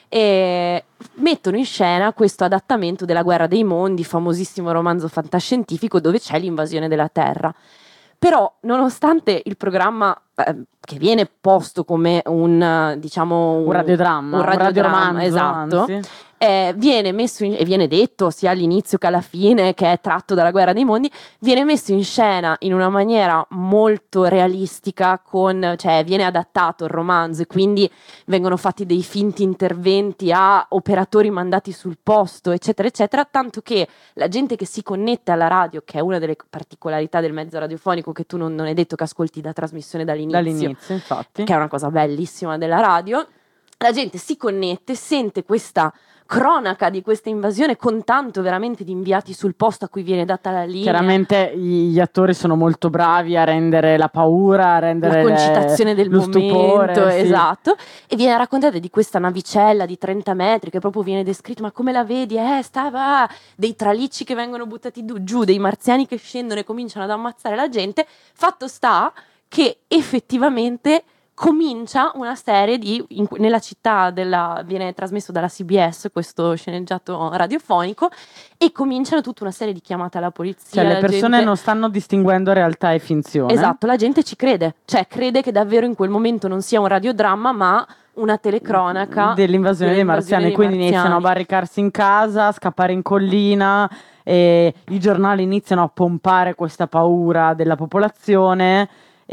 E mettono in scena questo adattamento della Guerra dei Mondi, famosissimo romanzo fantascientifico dove c'è l'invasione della Terra. Però, nonostante il programma che viene posto come un radiodramma, un radiodramma, esatto, viene messo e viene detto sia all'inizio che alla fine che è tratto dalla Guerra dei Mondi, viene messo in scena in una maniera molto realistica, cioè viene adattato il romanzo e quindi vengono fatti dei finti interventi a operatori mandati sul posto, eccetera, eccetera, tanto che la gente che si connette alla radio, che è una delle particolarità del mezzo radiofonico, che tu non è detto che ascolti la trasmissione dall'inizio, infatti, che è una cosa bellissima della radio, la gente si connette, sente questa cronaca di questa invasione con tanto veramente di inviati sul posto a cui viene data la linea. Chiaramente gli attori sono molto bravi a rendere la paura, a rendere la concitazione del momento, stupore, esatto, e viene raccontata di questa navicella di 30 metri che proprio viene descritto, ma come la vedi? Stava dei tralicci che vengono buttati giù, dei marziani che scendono e cominciano ad ammazzare la gente. Fatto sta che effettivamente comincia una serie nella città viene trasmesso dalla CBS questo sceneggiato radiofonico e cominciano tutta una serie di chiamate alla polizia. Cioè le persone non stanno distinguendo realtà e finzione. Esatto, la gente ci crede, cioè crede che davvero in quel momento non sia un radiodramma ma una telecronaca dell'invasione dei marziani, quindi iniziano a barricarsi in casa, a scappare in collina e i giornali iniziano a pompare questa paura della popolazione.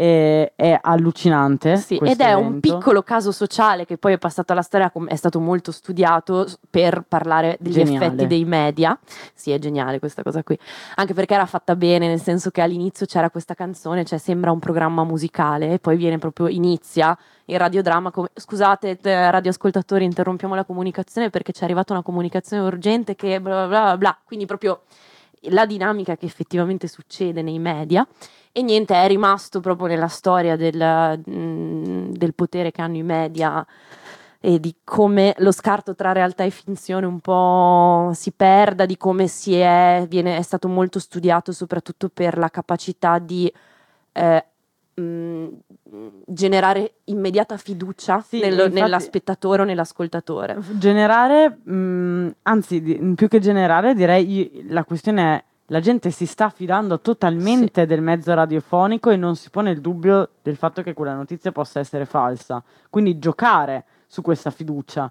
È allucinante, sì, ed è un piccolo caso sociale che poi è passato alla storia, è stato molto studiato per parlare degli effetti dei media. Sì, è geniale questa cosa qui, anche perché era fatta bene, nel senso che all'inizio c'era questa canzone, cioè sembra un programma musicale e poi inizia il radiodramma come, scusate radioascoltatori, interrompiamo la comunicazione perché ci è arrivata una comunicazione urgente che bla bla bla bla, quindi proprio la dinamica che effettivamente succede nei media. E niente, è rimasto proprio nella storia del potere che hanno i media e di come lo scarto tra realtà e finzione un po' si perda, di come è stato molto studiato soprattutto per la capacità di generare immediata fiducia nella spettatore o nell'ascoltatore. Generare, anzi più che generare direi la questione è la gente si sta fidando totalmente del mezzo radiofonico e non si pone il dubbio del fatto che quella notizia possa essere falsa. Quindi giocare su questa fiducia.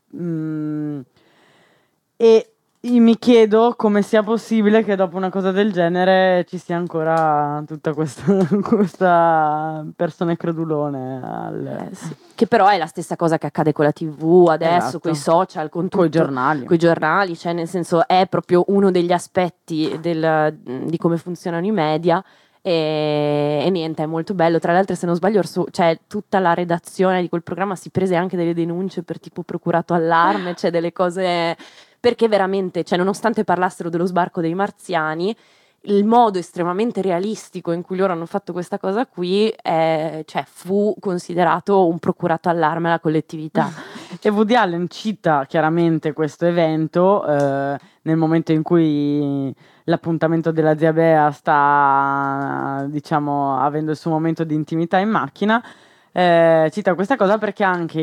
E mi chiedo come sia possibile che dopo una cosa del genere ci sia ancora tutta questa persone credulone. Sì. Che però è la stessa cosa che accade con la TV adesso, esatto, con i social, con i giornali, cioè nel senso è proprio uno degli aspetti di come funzionano i media e niente, è molto bello. Tra l'altro, se non sbaglio, cioè tutta la redazione di quel programma si prese anche delle denunce per tipo procurato allarme, cioè delle cose, perché veramente, cioè nonostante parlassero dello sbarco dei marziani, il modo estremamente realistico in cui loro hanno fatto questa cosa qui fu considerato un procurato allarme alla collettività. E Woody Allen cita chiaramente questo evento nel momento in cui l'appuntamento della zia Bea sta, diciamo, avendo il suo momento di intimità in macchina. Cita questa cosa perché anche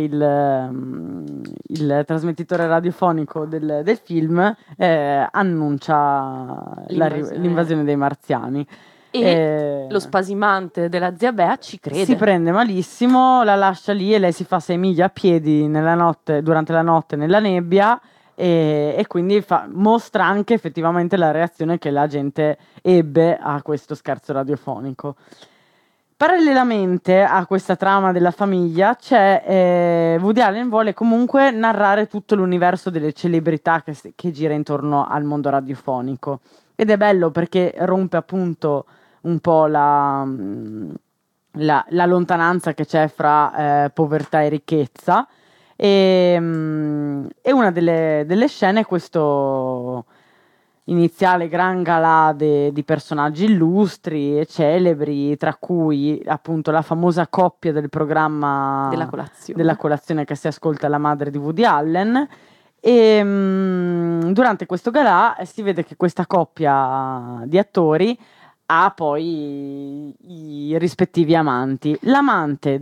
il trasmettitore radiofonico del film annuncia l'invasione dei marziani. E lo spasimante della zia Bea ci crede. Si prende malissimo, la lascia lì e lei si fa 6 miglia a piedi durante la notte nella nebbia e quindi mostra anche effettivamente la reazione che la gente ebbe a questo scherzo radiofonico. Parallelamente a questa trama della famiglia c'è Woody Allen vuole comunque narrare tutto l'universo delle celebrità che gira intorno al mondo radiofonico ed è bello perché rompe appunto un po' la lontananza che c'è fra povertà e ricchezza e una delle scene è questo iniziale gran galà di personaggi illustri e celebri, tra cui appunto la famosa coppia del programma della colazione che si ascolta, la madre di Woody Allen, E durante questo galà si vede che questa coppia di attori ha poi i rispettivi amanti. L'amante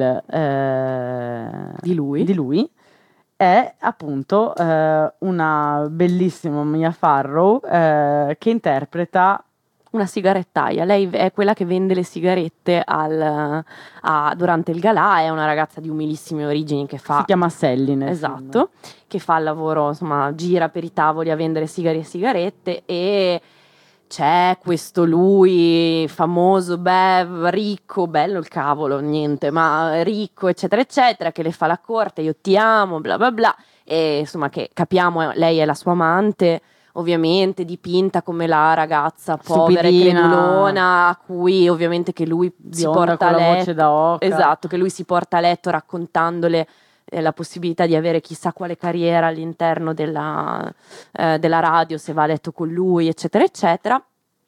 di lui è appunto una bellissima Mia Farrow che interpreta una sigarettaia. Lei è quella che vende le sigarette durante il galà, è una ragazza di umilissime origini che fa... Si chiama Sally nel Esatto, film. Che fa il lavoro, insomma, gira per i tavoli a vendere sigarette e c'è questo lui famoso, ricco, bello il cavolo, niente, ma ricco, eccetera, eccetera, che le fa la corte, io ti amo, bla bla bla, e insomma che capiamo, lei è la sua amante, ovviamente dipinta come la ragazza povera e credulona, a cui ovviamente che lui si porta a letto, voce da oca. Esatto, che lui si porta a letto raccontandole la possibilità di avere chissà quale carriera all'interno della radio se va a letto con lui, eccetera, eccetera.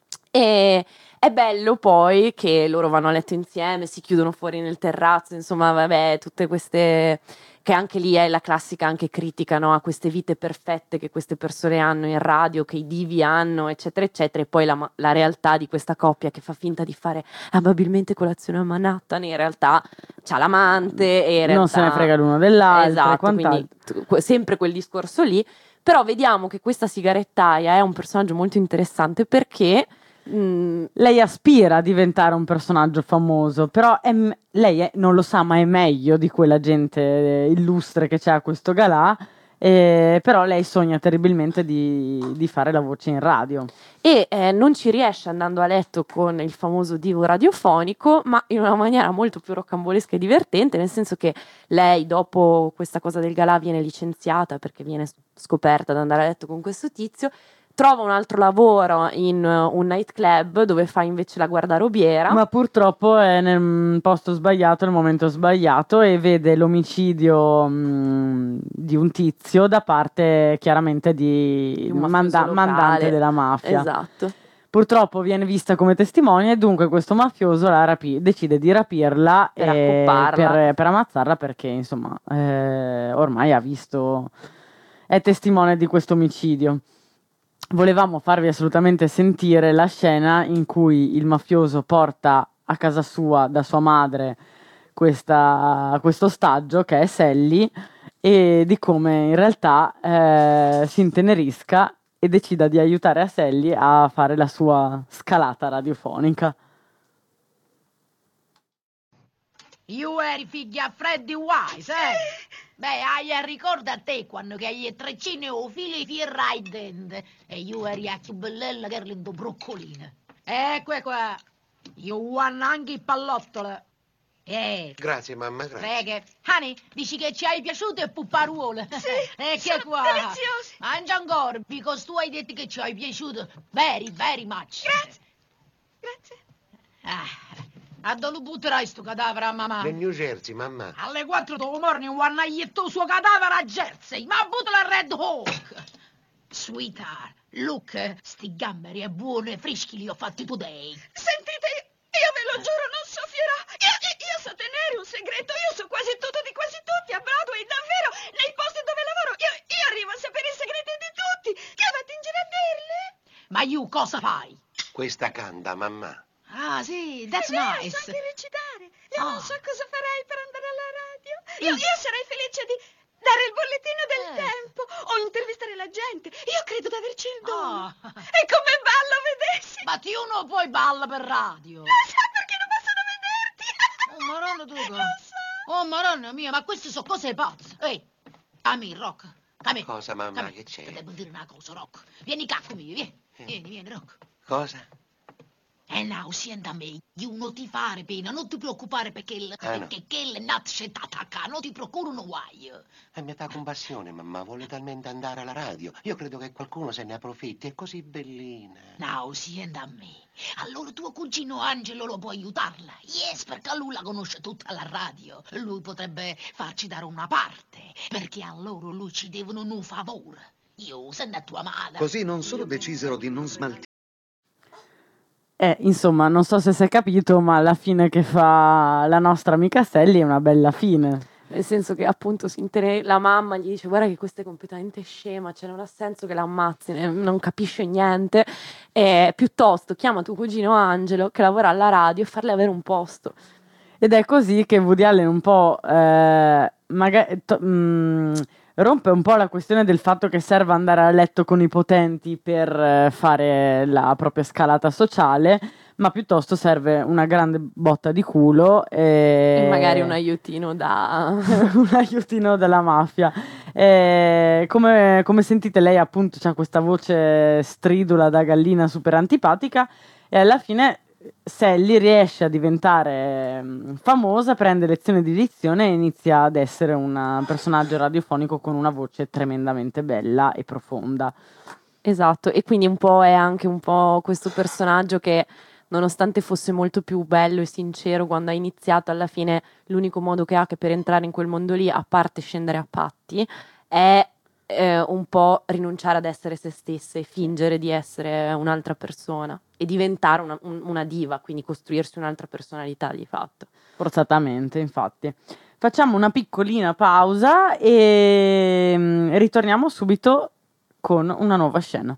E è bello poi che loro vanno a letto insieme, si chiudono fuori nel terrazzo, insomma, vabbè, tutte queste... che anche lì è la classica anche critica, no? A queste vite perfette che queste persone hanno in radio, che i divi hanno, eccetera, eccetera, e poi la realtà di questa coppia che fa finta di fare amabilmente colazione a Manhattan, in realtà c'ha l'amante e in realtà... non se ne frega l'uno dell'altro. Esatto, quindi sempre quel discorso lì, però vediamo che questa sigarettaia è un personaggio molto interessante perché... lei aspira a diventare un personaggio famoso, però lei non lo sa, ma è meglio di quella gente illustre che c'è a questo galà, però lei sogna terribilmente di fare la voce in radio. E non ci riesce andando a letto con il famoso divo radiofonico, ma in una maniera molto più rocambolesca e divertente, nel senso che lei dopo questa cosa del galà viene licenziata perché viene scoperta ad andare a letto con questo tizio, trova un altro lavoro in un nightclub dove fa invece la guardarobiera. Ma purtroppo è nel posto sbagliato, nel momento sbagliato, e vede l'omicidio di un tizio da parte chiaramente di un mandante della mafia. Esatto. Purtroppo viene vista come testimone e dunque questo mafioso decide di rapirla per accopparla. Per ammazzarla perché insomma ormai è testimone di questo omicidio. Volevamo farvi assolutamente sentire la scena in cui il mafioso porta a casa sua da sua madre questo ostaggio che è Sally e di come in realtà si intenerisca e decida di aiutare a Sally a fare la sua scalata radiofonica. Io eri figlia a Freddy Wise, Beh, ricorda a te quando che hai treccine o fili firra ai denti e io eri a più bellella che eri in broccolina. Ecco qua, io hanno anche il pallottolo. Grazie, mamma, grazie. Prego. Honey, dici che ci hai piaciuto e pupparuole? Sì, che qua. deliziosi. Mangia ancora, because tu hai detto che ci hai piaciuto very, very much. Grazie. A dove butterai sto cadavere a mamma? Nel New Jersey, mamma. Alle 4 del morning vanno a ietto il suo cadavere a Jersey, ma buttala a Red Hawk. Sweetheart, look, sti gamberi è buono e freschi li ho fatti today. Sentite, io ve lo giuro, non soffierò. Io so tenere un segreto, io so quasi tutto di quasi tutti a Broadway, davvero, nei posti dove lavoro. Io arrivo a sapere i segreti di tutti. Che vado in giro a dirle? Ma io cosa fai? Questa canta, mamma. Ah, sì, that's nice. So anche recitare. Io non so cosa farei per andare alla radio. Io sarei felice di dare il bollettino del tempo o intervistare la gente. Io credo di averci il dono. E come ballo, vedessi? Ma tu non puoi ballare per radio. Sa perché non possono vederti. Oh, maronna tu. Lo so. Oh, maronna mia, ma queste sono cose pazze. Ehi, Camille, Rock. Camille. Cosa, mamma, Camille, che c'è? Ti devo dire una cosa, Rock. Vieni qua con me, vieni, Rock. Cosa? Now, senta a me, io non ti fare pena, non ti preoccupare perché no. le nazze t'attacca, non ti procurano guai. Mi fa compassione, mamma, vuole talmente andare alla radio. Io credo che qualcuno se ne approfitti, è così bellina. Now, senta a me, allora tuo cugino Angelo lo può aiutarla? Yes, perché lui la conosce tutta la radio. Lui potrebbe farci dare una parte, perché a loro lui ci devono un favore. Io, senta tua madre. Così non solo decisero di non smaltire. Insomma, non so se si è capito, ma la fine che fa la nostra amica Sally è una bella fine. Nel senso che appunto la mamma gli dice guarda che questa è completamente scema, cioè non ha senso che la ammazzi, non capisce niente, e piuttosto chiama tuo cugino Angelo che lavora alla radio e farle avere un posto. Ed è così che Woody Allen un po' rompe un po' la questione del fatto che serva andare a letto con i potenti per fare la propria scalata sociale, ma piuttosto serve una grande botta di culo e magari un aiutino un aiutino della mafia. Come sentite, lei appunto ha questa voce stridula da gallina super antipatica, e alla fine Sally riesce a diventare famosa, prende lezioni di dizione e inizia ad essere un personaggio radiofonico con una voce tremendamente bella e profonda. Esatto, e quindi è anche un po' questo personaggio che, nonostante fosse molto più bello e sincero quando ha iniziato, alla fine l'unico modo che ha che per entrare in quel mondo lì, a parte scendere a patti, è un po' rinunciare ad essere se stessa e fingere di essere un'altra persona e diventare una diva, quindi costruirsi un'altra personalità di fatto. Forzatamente, infatti. Facciamo una piccolina pausa e ritorniamo subito con una nuova scena.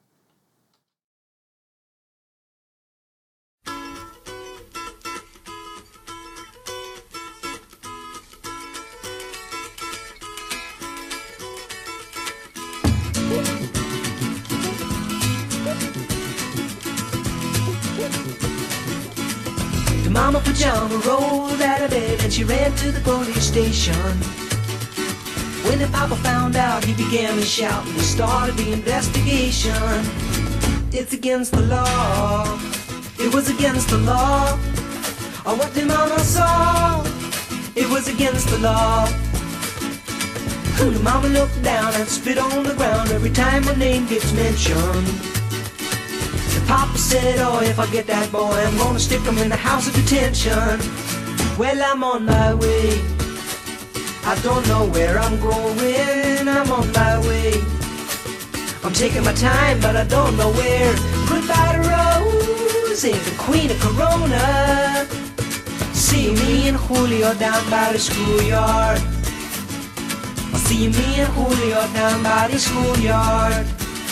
Mama Pajama rolled out of bed and she ran to the police station. When the papa found out, he began to shout and they started the investigation. It's against the law. It was against the law. Oh, what the mama saw. It was against the law. The mama looked down and spit on the ground every time her name gets mentioned. Papa said, oh, if I get that boy, I'm gonna stick him in the house of detention. Well, I'm on my way. I don't know where I'm going. I'm on my way. I'm taking my time, but I don't know where. Goodbye to Rosie, the queen of Corona. See me and Julio down by the schoolyard. I'll see me and Julio down by the schoolyard.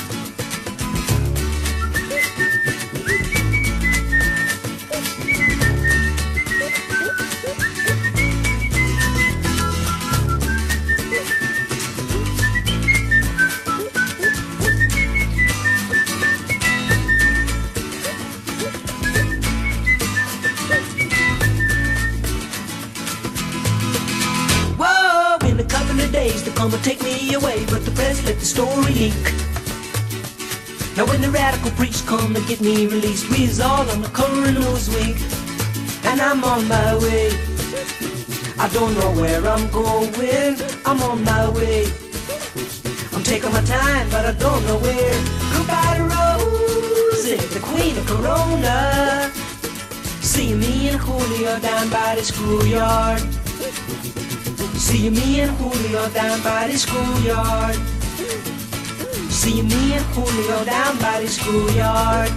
Come and take me away, but the press let the story leak. Now when the radical priests come to get me released, we's all on the current news week. And I'm on my way. I don't know where I'm going. I'm on my way. I'm taking my time, but I don't know where. Goodbye to Rosie, the queen of Corona. See me and Julio down by the schoolyard. See me and Julio down by the schoolyard. See me and Julio down by the schoolyard.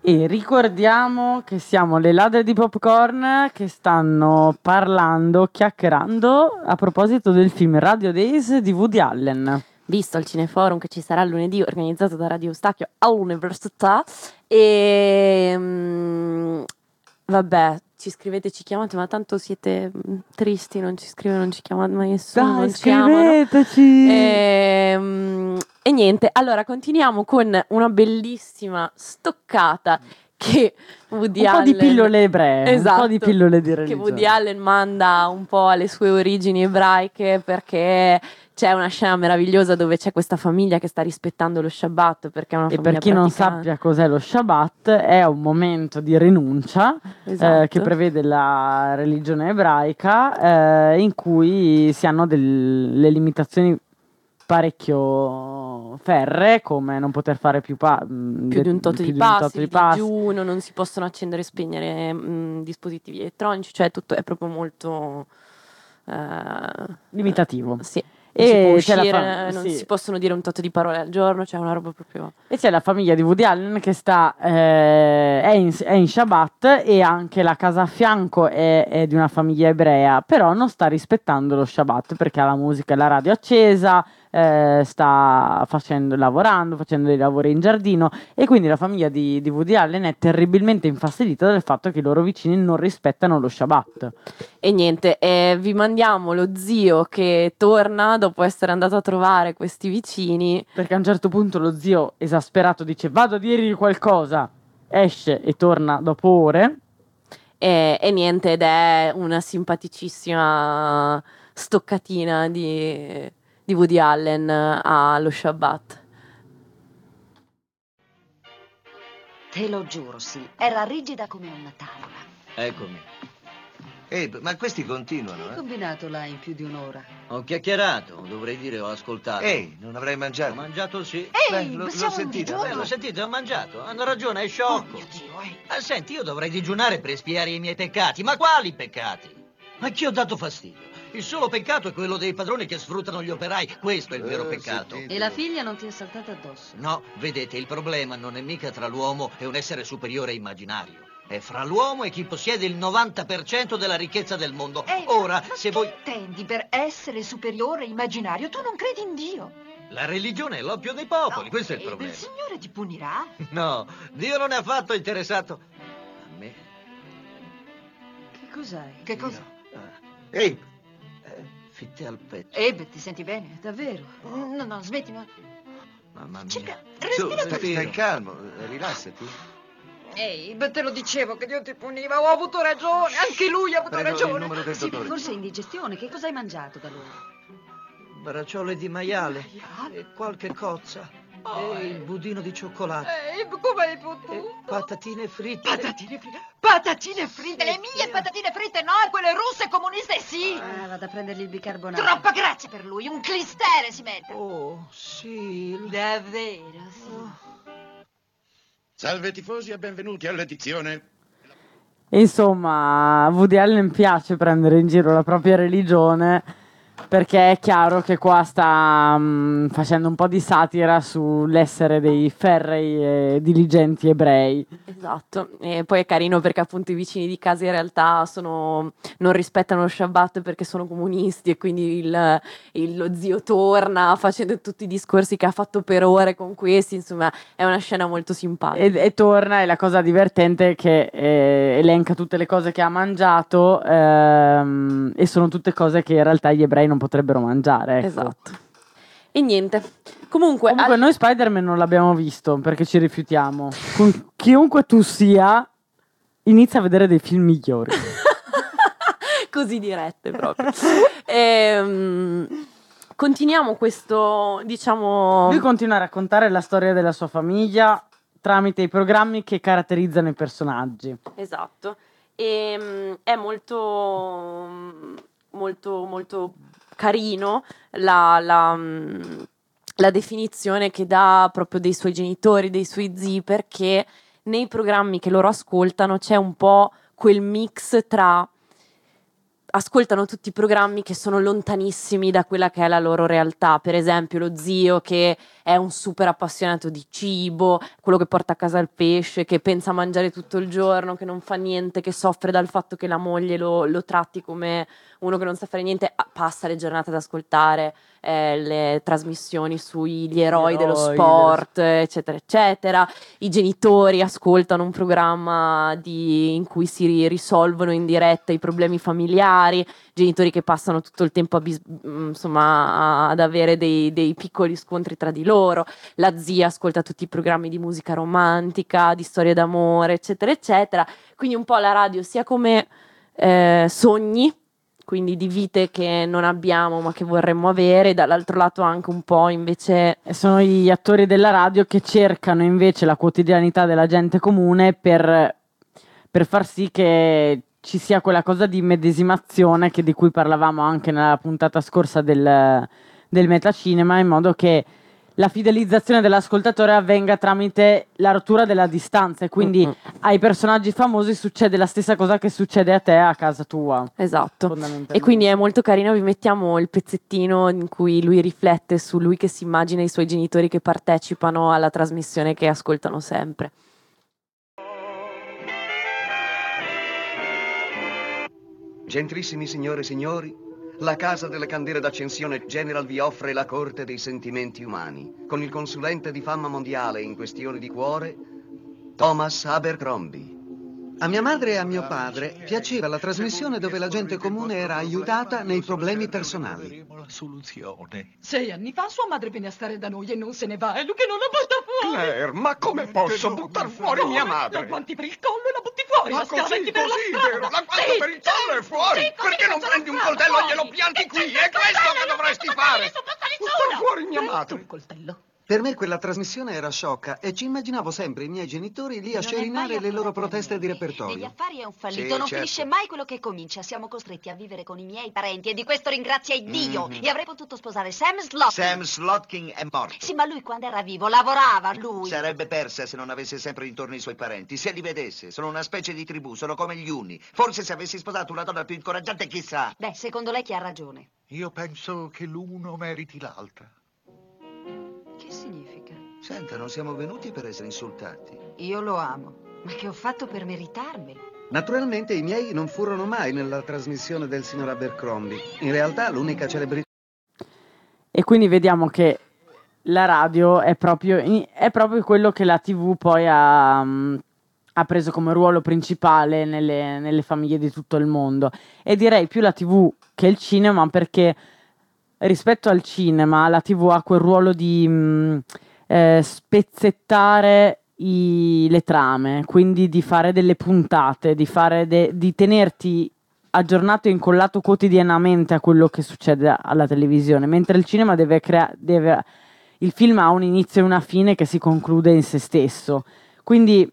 E ricordiamo che siamo le ladre di popcorn che stanno parlando, chiacchierando a proposito del film Radio Days di Woody Allen. Visto al Cineforum che ci sarà lunedì, organizzato da Radio Eustachio all'università. E vabbè, ci scrivete, ci chiamate, ma tanto siete tristi, non ci scrive, non ci chiamate mai nessuno. Dai, non scriveteci! E niente, allora continuiamo con una bellissima stoccata che Woody Allen... Un po' di pillole ebree, esatto, un po' di pillole di che religione. Woody Allen manda un po' alle sue origini ebraiche, perché c'è una scena meravigliosa dove c'è questa famiglia che sta rispettando lo Shabbat, perché è una E famiglia per chi non praticante. sappia cos'è lo Shabbat, è un momento di rinuncia Esatto. che prevede la religione ebraica, in cui si hanno delle limitazioni parecchio ferree, come non poter fare più Più di un tot di passi, di digiuno, non si possono accendere e spegnere dispositivi elettronici, cioè tutto è proprio molto limitativo. Sì. E si può c'è uscire, non sì. si possono dire un tot di parole al giorno, cioè una roba proprio... E c'è la famiglia di Woody Allen che è in Shabbat, e anche la casa a fianco è di una famiglia ebrea, però non sta rispettando lo Shabbat perché ha la musica e la radio accesa, sta lavorando, facendo dei lavori in giardino, e quindi la famiglia di Woody Allen è terribilmente infastidita dal fatto che i loro vicini non rispettano lo Shabbat. E niente, vi mandiamo lo zio che torna dopo essere andato a trovare questi vicini. Perché a un certo punto lo zio, esasperato, dice vado a dirgli qualcosa, esce e torna dopo ore. E niente, ed è una simpaticissima stoccatina di Woody Allen allo Shabbat. Te lo giuro, sì, era rigida come una tavola. Eccomi. Ma questi continuano, Hai combinato là in più di un'ora. Ho chiacchierato, dovrei dire ho ascoltato. Non avrei mangiato? Ho mangiato sì. L'ho sentito. L'ho sentito, ho mangiato. Hanno ragione, è sciocco. Senti, io dovrei digiunare per espiare i miei peccati. Ma quali peccati? Ma chi ho dato fastidio? Il solo peccato è quello dei padroni che sfruttano gli operai. Questo è il vero peccato. E la figlia non ti è saltata addosso? No, vedete, il problema non è mica tra l'uomo e un essere superiore immaginario. È fra l'uomo e chi possiede il 90% della ricchezza del mondo. Ora, se voi... intendi per essere superiore immaginario? Tu non credi in Dio. La religione è l'oppio dei popoli, questo è il problema. Il Signore ti punirà? No, Dio non è affatto interessato a me. Che cos'hai? Che cosa? Ehi! Fitte al petto. Ebbe, ti senti bene? Davvero? No, smettila. Mamma mia. Cerca, Su, respira stai calmo, rilassati. Beh, te lo dicevo che Dio ti puniva, ho avuto ragione, anche lui ha avuto Prendo il ragione. numero del Sì, dottore. forse è indigestione. Che cosa hai mangiato da loro? Bracciole di maiale e qualche cozza e il budino di cioccolato Come hai potuto? e patatine fritte. Patatine fritte? Patatine fritte? Le mie patatine fritte no, e quelle russe comuniste sì. Vado a prendergli il bicarbonato. Troppa grazia per lui, un clistere si mette. Oh, sì. Davvero, sì. Salve tifosi e benvenuti all'edizione. Insomma, Woody Allen piace prendere in giro la propria religione, perché è chiaro che qua sta facendo un po' di satira sull'essere dei ferrei e diligenti ebrei. Esatto, e poi è carino perché appunto i vicini di casa in realtà non rispettano lo Shabbat perché sono comunisti, e quindi lo zio torna facendo tutti i discorsi che ha fatto per ore con questi. Insomma, è una scena molto simpatica. E torna, e la cosa divertente è che elenca tutte le cose che ha mangiato, e sono tutte cose che in realtà gli ebrei non potrebbero mangiare, ecco. Esatto. E niente. Comunque noi Spider-Man non l'abbiamo visto perché ci rifiutiamo. Chiunque tu sia, inizia a vedere dei film migliori. Così dirette proprio. Continuiamo questo, diciamo... Lui continua a raccontare la storia della sua famiglia tramite i programmi che caratterizzano i personaggi. Esatto. E è molto molto molto carino la definizione che dà proprio dei suoi genitori, dei suoi zii, perché nei programmi che loro ascoltano c'è un po' quel mix tra ascoltano tutti programmi che sono lontanissimi da quella che è la loro realtà. Per esempio lo zio che è un super appassionato di cibo, quello che porta a casa il pesce, che pensa a mangiare tutto il giorno, che non fa niente, che soffre dal fatto che la moglie lo tratti come uno che non sa fare niente, passa le giornate ad ascoltare le trasmissioni sugli eroi dello sport, eccetera, eccetera. I genitori ascoltano un programma in cui si risolvono in diretta i problemi familiari, genitori che passano tutto il tempo ad avere dei piccoli scontri tra di loro. La zia ascolta tutti i programmi di musica romantica, di storie d'amore, eccetera, eccetera. Quindi un po' la radio sia come sogni, quindi di vite che non abbiamo ma che vorremmo avere, dall'altro lato anche un po' invece sono gli attori della radio che cercano invece la quotidianità della gente comune per far sì che ci sia quella cosa di immedesimazione di cui parlavamo anche nella puntata scorsa del metacinema, in modo che la fidelizzazione dell'ascoltatore avvenga tramite la rottura della distanza, e quindi ai personaggi famosi succede la stessa cosa che succede a te a casa tua. Esatto. E quindi è molto carino, vi mettiamo il pezzettino in cui lui riflette su lui che si immagina i suoi genitori che partecipano alla trasmissione che ascoltano sempre. Gentilissimi signore e signori, la casa delle candele d'accensione General vi offre la corte dei sentimenti umani, con il consulente di fama mondiale in questioni di cuore, Thomas Abercrombie. A mia madre e a mio padre piaceva la trasmissione dove la gente comune era aiutata nei problemi personali. La soluzione. 6 anni fa sua madre venne a stare da noi e non se ne va, e lui che non la butta fuori. Claire, ma come posso buttar fuori mia madre? La guanti per il collo e la butti fuori, Ma la scavetti per la strada. vero? La guardo per il collo e fuori! Perché non prendi un coltello e glielo pianti qui? È questo che dovresti fare! Buttar fuori mia madre! Un coltello. Per me quella trasmissione era sciocca e ci immaginavo sempre i miei genitori lì a scerinare le loro proteste di Negli repertorio. affari è un fallito, Sì, non certo. finisce mai quello che comincia. Siamo costretti a vivere con i miei parenti e di questo ringrazia Dio. E avrei potuto sposare Sam Slotkin. Sam Slotkin è morto. Sì, ma lui quando era vivo lavorava, lui. Sarebbe persa se non avesse sempre intorno i suoi parenti. Se li vedesse, sono una specie di tribù, sono come gli Unni. Forse se avessi sposato una donna più incoraggiante, chissà. Beh, secondo lei chi ha ragione? Io penso che l'uno meriti l'altra. Che significa? Senta, non siamo venuti per essere insultati. Io lo amo. Ma che ho fatto per meritarmelo? Naturalmente i miei non furono mai nella trasmissione del signor Abercrombie. In realtà l'unica celebrità... E quindi vediamo che la radio è proprio quello che la TV poi ha preso come ruolo principale nelle famiglie di tutto il mondo. E direi più la TV che il cinema, perché rispetto al cinema la TV ha quel ruolo di spezzettare le trame, quindi di fare delle puntate, di tenerti aggiornato e incollato quotidianamente a quello che succede alla televisione, mentre il cinema il film ha un inizio e una fine che si conclude in se stesso, quindi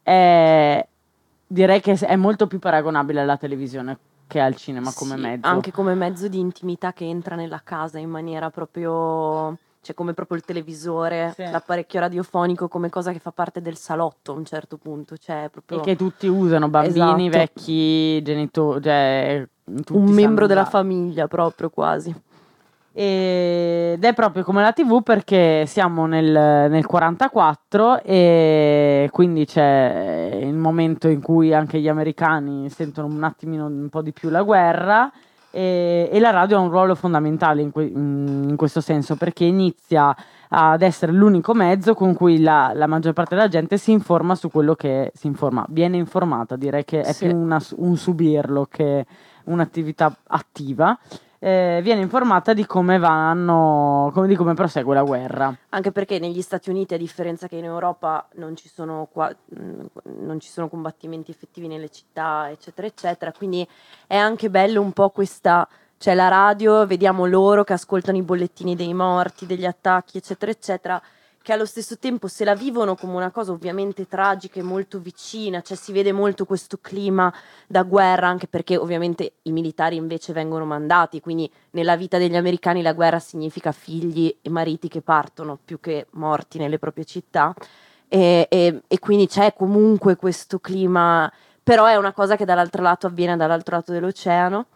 direi che è molto più paragonabile alla televisione che al cinema come mezzo. Anche come mezzo di intimità che entra nella casa in maniera proprio... Cioè come proprio il televisore, l'apparecchio radiofonico come cosa che fa parte del salotto a un certo punto. Cioè, proprio... E che tutti usano, bambini, Esatto. vecchi, genitori, cioè, tutti un membro sanno della usare. famiglia proprio quasi. Ed è proprio come la TV, perché siamo nel 44 e quindi c'è il momento in cui anche gli americani sentono un attimino un po' di più la guerra. E la radio ha un ruolo fondamentale in questo senso, perché inizia ad essere l'unico mezzo con cui la maggior parte della gente si informa su quello che si informa, viene informata, direi che è più un subirlo che un'attività attiva. Viene informata di come di come prosegue la guerra. Anche perché negli Stati Uniti, a differenza che in Europa, non ci sono combattimenti effettivi nelle città, eccetera, eccetera. Quindi è anche bello un po' c'è la radio, vediamo loro che ascoltano i bollettini dei morti, degli attacchi, eccetera, eccetera, che allo stesso tempo se la vivono come una cosa ovviamente tragica e molto vicina, cioè si vede molto questo clima da guerra, anche perché ovviamente i militari invece vengono mandati, quindi nella vita degli americani la guerra significa figli e mariti che partono più che morti nelle proprie città, e quindi c'è comunque questo clima, però è una cosa che dall'altro lato avviene dall'altro lato dell'oceano.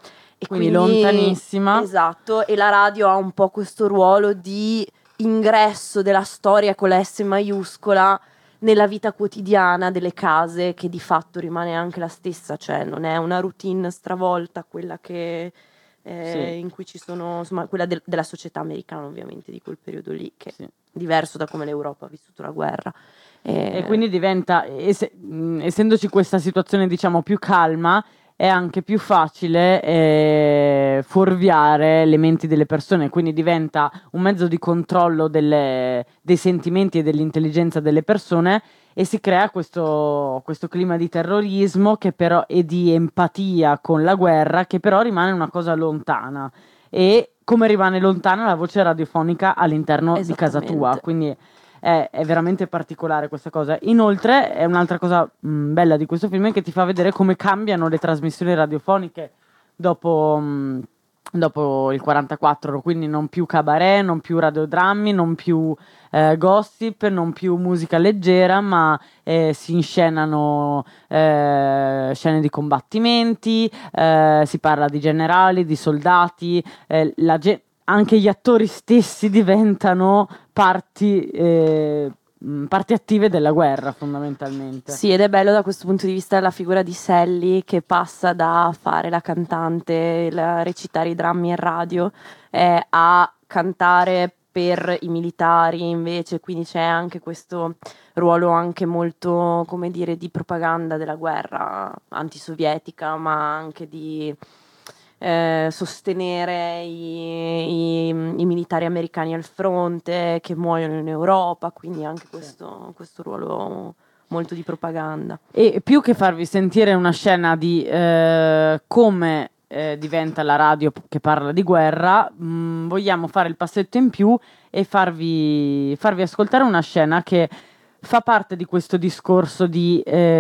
E quindi lontanissima. Esatto, e la radio ha un po' questo ruolo di ingresso della storia con la S maiuscola nella vita quotidiana delle case, che di fatto rimane anche la stessa, cioè non è una routine stravolta quella che in cui ci sono, insomma, quella della società americana, ovviamente, di quel periodo lì, che è diverso da come l'Europa ha vissuto la guerra. E quindi diventa, essendoci questa situazione diciamo più calma, è anche più facile fuorviare le menti delle persone, quindi diventa un mezzo di controllo dei sentimenti e dell'intelligenza delle persone, e si crea questo clima di terrorismo che però e di empatia con la guerra, che però rimane una cosa lontana, e come rimane lontana la voce radiofonica all'interno di casa tua, quindi è veramente particolare questa cosa. Inoltre è un'altra cosa bella di questo film, è che ti fa vedere come cambiano le trasmissioni radiofoniche dopo il 44, quindi non più cabaret, non più radiodrammi, non più gossip, non più musica leggera, ma si inscenano scene di combattimenti, si parla di generali, di soldati, anche gli attori stessi diventano parti attive della guerra, fondamentalmente. Sì, ed è bello da questo punto di vista la figura di Sally, che passa da fare la cantante, recitare i drammi in radio, a cantare per i militari invece, quindi c'è anche questo ruolo anche molto, come dire, di propaganda della guerra antisovietica, ma anche di sostenere i militari americani al fronte che muoiono in Europa, quindi anche questo ruolo molto di propaganda. E più che farvi sentire una scena di come diventa la radio che parla di guerra, vogliamo fare il passetto in più e farvi ascoltare una scena che fa parte di questo discorso di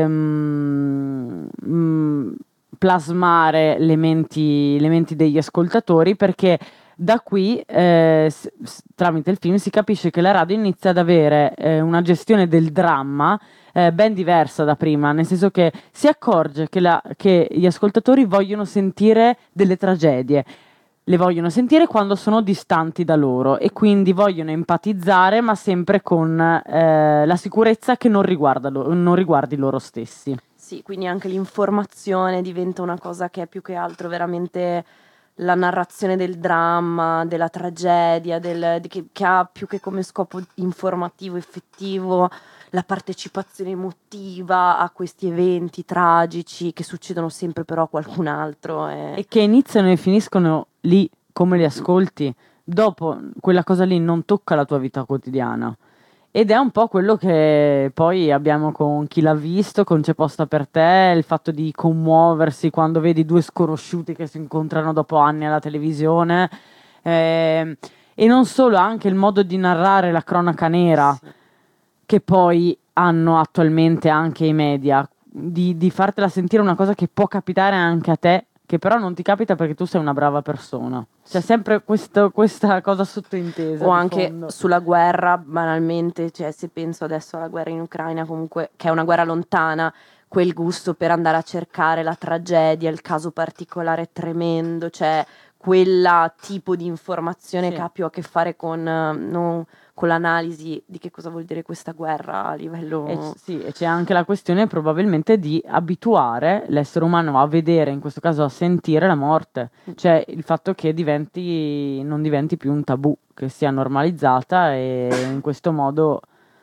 plasmare le menti degli ascoltatori, perché da qui tramite il film si capisce che la radio inizia ad avere una gestione del dramma ben diversa da prima, nel senso che si accorge che gli ascoltatori vogliono sentire delle tragedie, le vogliono sentire quando sono distanti da loro, e quindi vogliono empatizzare, ma sempre con la sicurezza che non riguardi loro stessi. Sì, quindi anche l'informazione diventa una cosa che è più che altro veramente la narrazione del dramma, della tragedia, che ha più che come scopo informativo, effettivo, la partecipazione emotiva a questi eventi tragici che succedono sempre però a qualcun altro. E che iniziano e finiscono lì, come li ascolti. Dopo quella cosa lì non tocca la tua vita quotidiana. Ed è un po' quello che poi abbiamo con Chi l'ha visto, con C'è posta per te, il fatto di commuoversi quando vedi due sconosciuti che si incontrano dopo anni alla televisione, e non solo, anche il modo di narrare la cronaca nera, che poi hanno attualmente anche i media, di fartela sentire una cosa che può capitare anche a te, che però non ti capita perché tu sei una brava persona. C'è sempre questa cosa sottointesa. O anche sulla guerra, banalmente, cioè se penso adesso alla guerra in Ucraina, comunque, che è una guerra lontana, quel gusto per andare a cercare la tragedia, il caso particolare tremendo, cioè quella tipo di informazione che ha più a che fare con l'analisi di che cosa vuol dire questa guerra a livello... Sì, e c'è anche la questione probabilmente di abituare l'essere umano a vedere, in questo caso a sentire la morte, cioè il fatto che non diventi più un tabù, che sia normalizzata, e in questo modo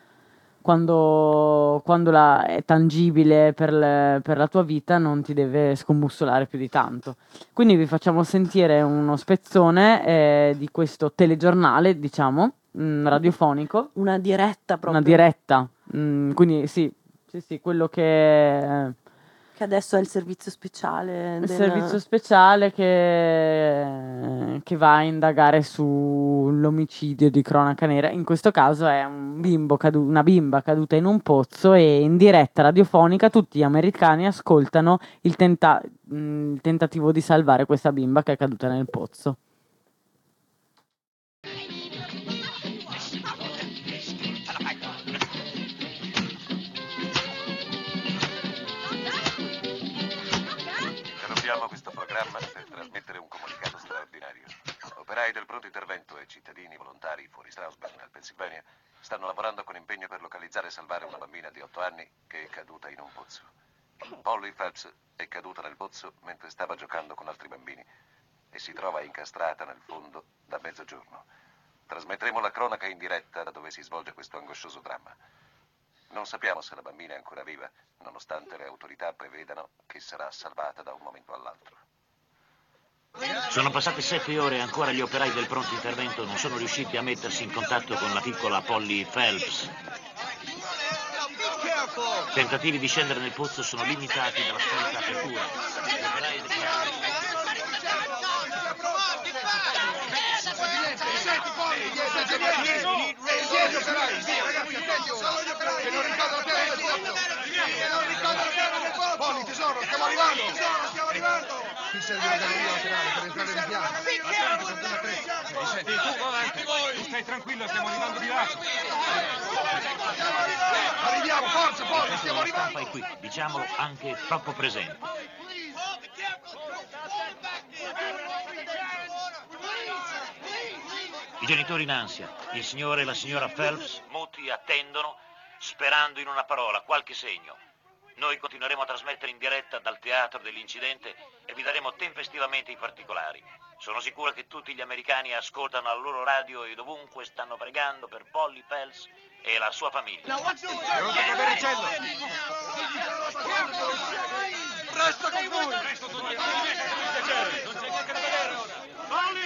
quando è tangibile per la tua vita non ti deve scombussolare più di tanto. Quindi vi facciamo sentire uno spezzone di questo telegiornale, diciamo, radiofonico. Una diretta proprio. Una diretta, quindi sì, quello che adesso è il servizio speciale. Il servizio speciale che va a indagare sull'omicidio di cronaca nera. In questo caso è una bimba caduta in un pozzo, e in diretta radiofonica tutti gli americani ascoltano il tentativo di salvare questa bimba che è caduta nel pozzo. Interrompiamo questo programma per trasmettere un comunicato straordinario. Operai del pronto intervento e cittadini volontari fuori Strausberg, nel Pennsylvania, stanno lavorando con impegno per localizzare e salvare una bambina di 8 anni che è caduta in un pozzo. Polly Phelps è caduta nel pozzo mentre stava giocando con altri bambini e si trova incastrata nel fondo da mezzogiorno. Trasmetteremo la cronaca in diretta da dove si svolge questo angoscioso dramma. Non sappiamo se la bambina è ancora viva, nonostante le autorità prevedano che sarà salvata da un momento all'altro. Sono passate 7 ore e ancora gli operai del pronto intervento non sono riusciti a mettersi in contatto con la piccola Polly Phelps. Tentativi di scendere nel pozzo sono limitati dalla stretta apertura. Polly, tesoro, stiamo arrivando! Qui serve una galleria laterale per entrare in piazza. Senti, tu avanti. Tu stai tranquillo, stiamo arrivando di là. Arriviamo, forza, Polly, stiamo arrivando! La stampa è qui, diciamolo anche troppo presente. I genitori in ansia, il signore e la signora Phelps, muti, attendono, sperando in una parola, qualche segno. Noi continueremo a trasmettere in diretta dal teatro dell'incidente e vi daremo tempestivamente i particolari. Sono sicura che tutti gli americani ascoltano la loro radio e dovunque stanno pregando per Polly Phelps e la sua famiglia. Presto con voi! Non c'è niente da vedere ora. Polly!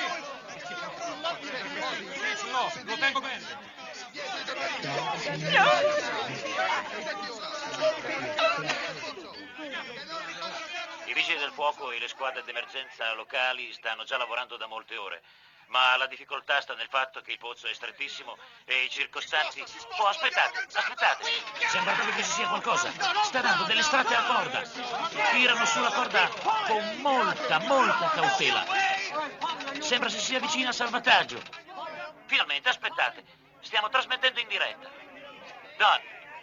No, lo tengo bene. I vigili del fuoco e le squadre d'emergenza locali stanno già lavorando da molte ore, ma la difficoltà sta nel fatto che il pozzo è strettissimo e i circostanti... Oh, aspettate! Sembra proprio che ci sia qualcosa. Sta dando delle strette alla corda. Tirano sulla corda con molta cautela. Sembra si sia vicina al salvataggio. Finalmente, aspettate. Stiamo trasmettendo in diretta. Don.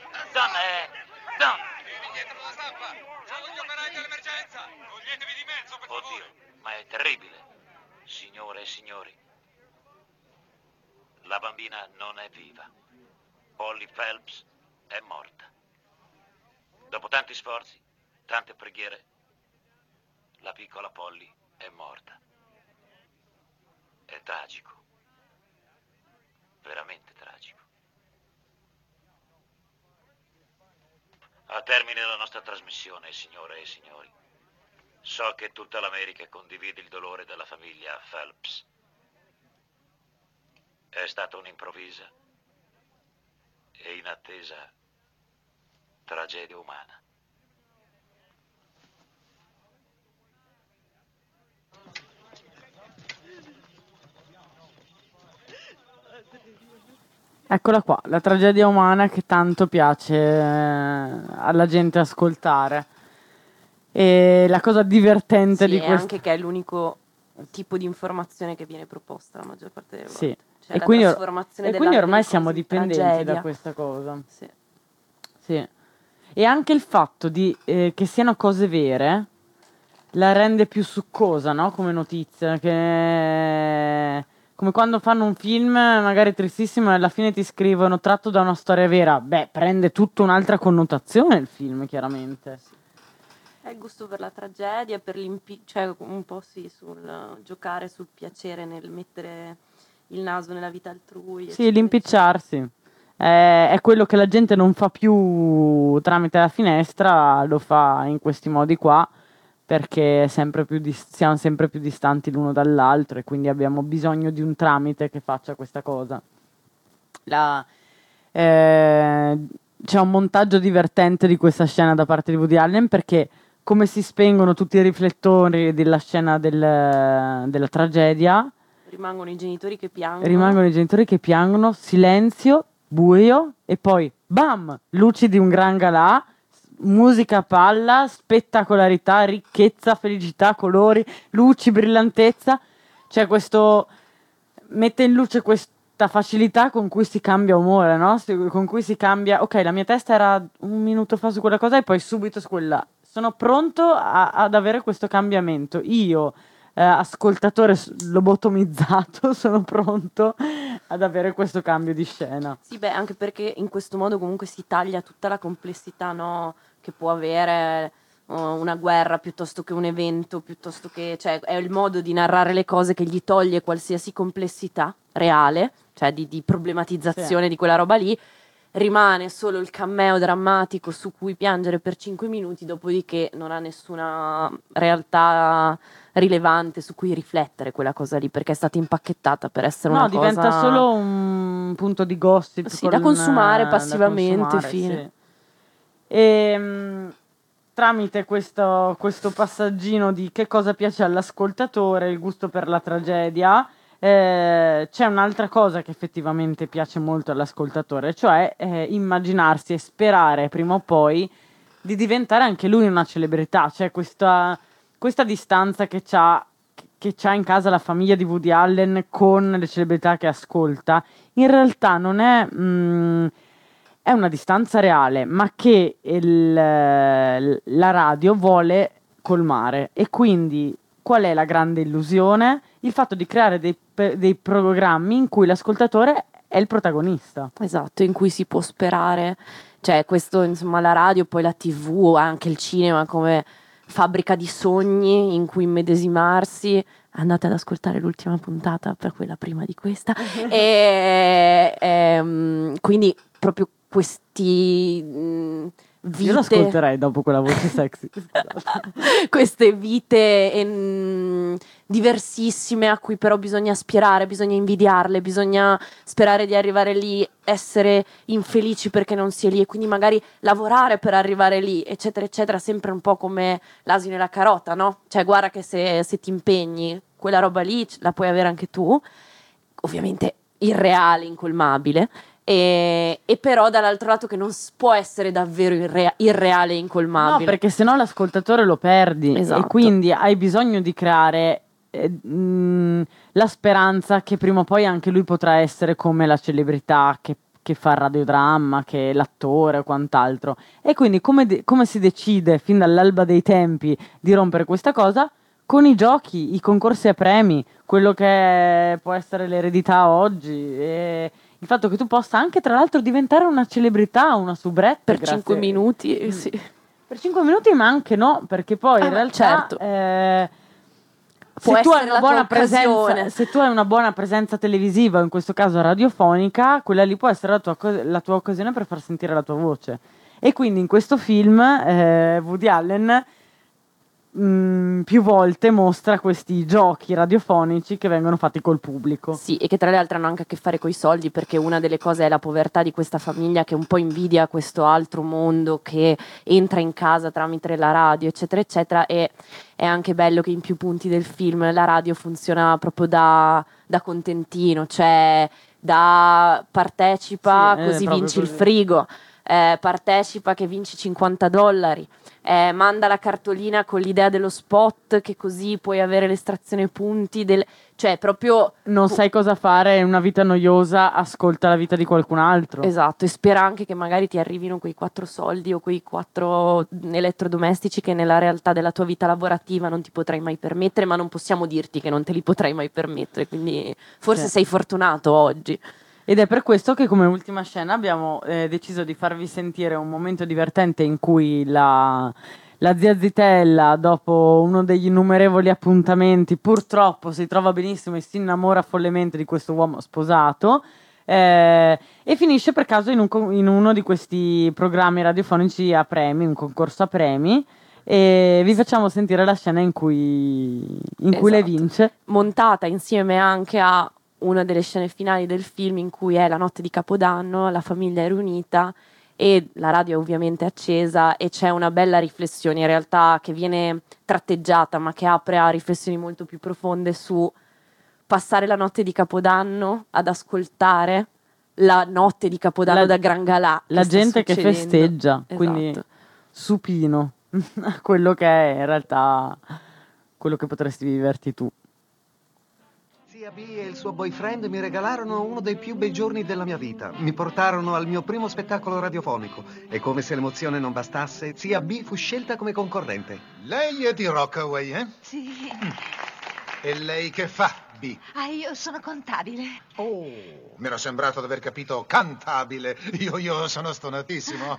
Dietro la stampa. Sono gli operai dell'emergenza. Toglietevi di mezzo, per favore. Oddio, ma è terribile. Signore e signori, la bambina non è viva. Polly Phelps è morta. Dopo tanti sforzi, tante preghiere, la piccola Polly è morta. È tragico. Veramente tragico. A termine della nostra trasmissione, signore e signori, so che tutta l'America condivide il dolore della famiglia Phelps. È stata un'improvvisa e inattesa tragedia umana. Eccola qua, la tragedia umana che tanto piace alla gente ascoltare. E la cosa divertente di questo... anche che è l'unico tipo di informazione che viene proposta la maggior parte delle volte. Sì. Cioè, E quindi ormai siamo dipendenti da questa cosa. Sì. E anche il fatto che siano cose vere la rende più succosa, no? Come notizia, che... Come quando fanno un film magari tristissimo e alla fine ti scrivono tratto da una storia vera. Beh, prende tutta un'altra connotazione il film, chiaramente. È il gusto per la tragedia, per cioè un po' sul giocare sul piacere nel mettere il naso nella vita altrui. Sì, l'impicciarsi. È quello che la gente non fa più tramite la finestra, lo fa in questi modi qua, perché siamo sempre più distanti l'uno dall'altro e quindi abbiamo bisogno di un tramite che faccia questa cosa. C'è un montaggio divertente di questa scena da parte di Woody Allen, perché come si spengono tutti i riflettori della scena della tragedia, rimangono i genitori che piangono, silenzio, buio e poi bam, luci di un gran galà, musica a palla, spettacolarità, ricchezza, felicità, colori, luci, brillantezza. Cioè questo mette in luce questa facilità con cui si cambia umore, no? Con cui si cambia, ok, la mia testa era un minuto fa su quella cosa e poi subito su quella. Sono pronto ad avere questo cambiamento. Io, ascoltatore lobotomizzato sono pronto ad avere questo cambio di scena. Sì, beh, anche perché in questo modo comunque si taglia tutta la complessità, no, che può avere una guerra piuttosto che un evento, piuttosto che, cioè, è il modo di narrare le cose che gli toglie qualsiasi complessità reale, cioè di problematizzazione di quella roba lì. Rimane solo il cameo drammatico su cui piangere per 5 minuti, dopodiché non ha nessuna realtà rilevante su cui riflettere quella cosa lì, perché è stata impacchettata per essere una cosa... No, diventa solo un punto di gossip. Sì, da consumare passivamente, fine. Sì. E tramite questo passaggino di che cosa piace all'ascoltatore, il gusto per la tragedia, c'è un'altra cosa che effettivamente piace molto all'ascoltatore, cioè immaginarsi e sperare prima o poi di diventare anche lui una celebrità. C'è questa distanza che c'ha in casa la famiglia di Woody Allen con le celebrità che ascolta. In realtà non è una distanza reale, ma che la radio vuole colmare. E quindi qual è la grande illusione? Il fatto di creare dei programmi in cui l'ascoltatore è il protagonista. Esatto, in cui si può sperare. Cioè, questo, insomma, la radio, poi la TV, anche il cinema come fabbrica di sogni in cui immedesimarsi. Andate ad ascoltare l'ultima puntata, per quella prima di questa. Quindi proprio questi vite... Io l'ascolterei dopo quella voce sexy. Queste vite diversissime a cui però bisogna aspirare, bisogna invidiarle, bisogna sperare di arrivare lì, essere infelici perché non si è lì e quindi magari lavorare per arrivare lì, eccetera, eccetera, sempre un po' come l'asino e la carota, no? Cioè, guarda che se ti impegni, quella roba lì la puoi avere anche tu, ovviamente irreale, incolmabile. E però dall'altro lato che non può essere davvero irreale e incolmabile. No, perché sennò l'ascoltatore lo perdi. Esatto. E quindi hai bisogno di creare la speranza che prima o poi anche lui potrà essere come la celebrità che fa il radiodramma, che è l'attore o quant'altro. E quindi come si decide fin dall'alba dei tempi di rompere questa cosa? Con i giochi, i concorsi a premi, quello che può essere l'eredità oggi, e il fatto che tu possa anche tra l'altro diventare una celebrità, una soubrette per 5 minuti, sì. Per 5 minuti, ma anche no, perché poi in realtà certo. Se tu hai una buona presenza televisiva, o in questo caso radiofonica, quella lì può essere la tua occasione per far sentire la tua voce. E quindi in questo film Woody Allen più volte mostra questi giochi radiofonici che vengono fatti col pubblico. Sì, e che tra le altre hanno anche a che fare coi soldi, perché una delle cose è la povertà di questa famiglia che un po' invidia questo altro mondo che entra in casa tramite la radio, eccetera, eccetera. E è anche bello che in più punti del film la radio funziona proprio da contentino, cioè da partecipa, sì, così vinci il frigo, partecipa che vinci $50, manda la cartolina con l'idea dello spot che così puoi avere l'estrazione punti cioè proprio non sai cosa fare, è una vita noiosa, ascolta la vita di qualcun altro. Esatto, e spera anche che magari ti arrivino quei 4 soldi o quei 4 elettrodomestici che nella realtà della tua vita lavorativa non ti potrai mai permettere, ma non possiamo dirti che non te li potrai mai permettere, quindi forse sei fortunato oggi. Ed è per questo che come ultima scena abbiamo deciso di farvi sentire un momento divertente in cui la zia Zitella, dopo uno degli innumerevoli appuntamenti, purtroppo si trova benissimo e si innamora follemente di questo uomo sposato, e finisce per caso in uno di questi programmi radiofonici a premi, un concorso a premi, e vi facciamo sentire la scena in cui lei vince. Montata insieme anche a una delle scene finali del film in cui è la notte di Capodanno, la famiglia è riunita e la radio è ovviamente accesa e c'è una bella riflessione in realtà che viene tratteggiata ma che apre a riflessioni molto più profonde su passare la notte di Capodanno ad ascoltare la notte di Capodanno da Gran Galà. La gente che festeggia, esatto. Quindi supino a quello che è in realtà quello che potresti viverti tu. Zia B e il suo boyfriend mi regalarono uno dei più bei giorni della mia vita. Mi portarono al mio primo spettacolo radiofonico e come se l'emozione non bastasse, Zia B fu scelta come concorrente. Lei è di Rockaway, eh? Sì. E lei che fa, B? Ah, io sono contabile. Oh, mi era sembrato di aver capito cantabile. Io sono stonatissimo.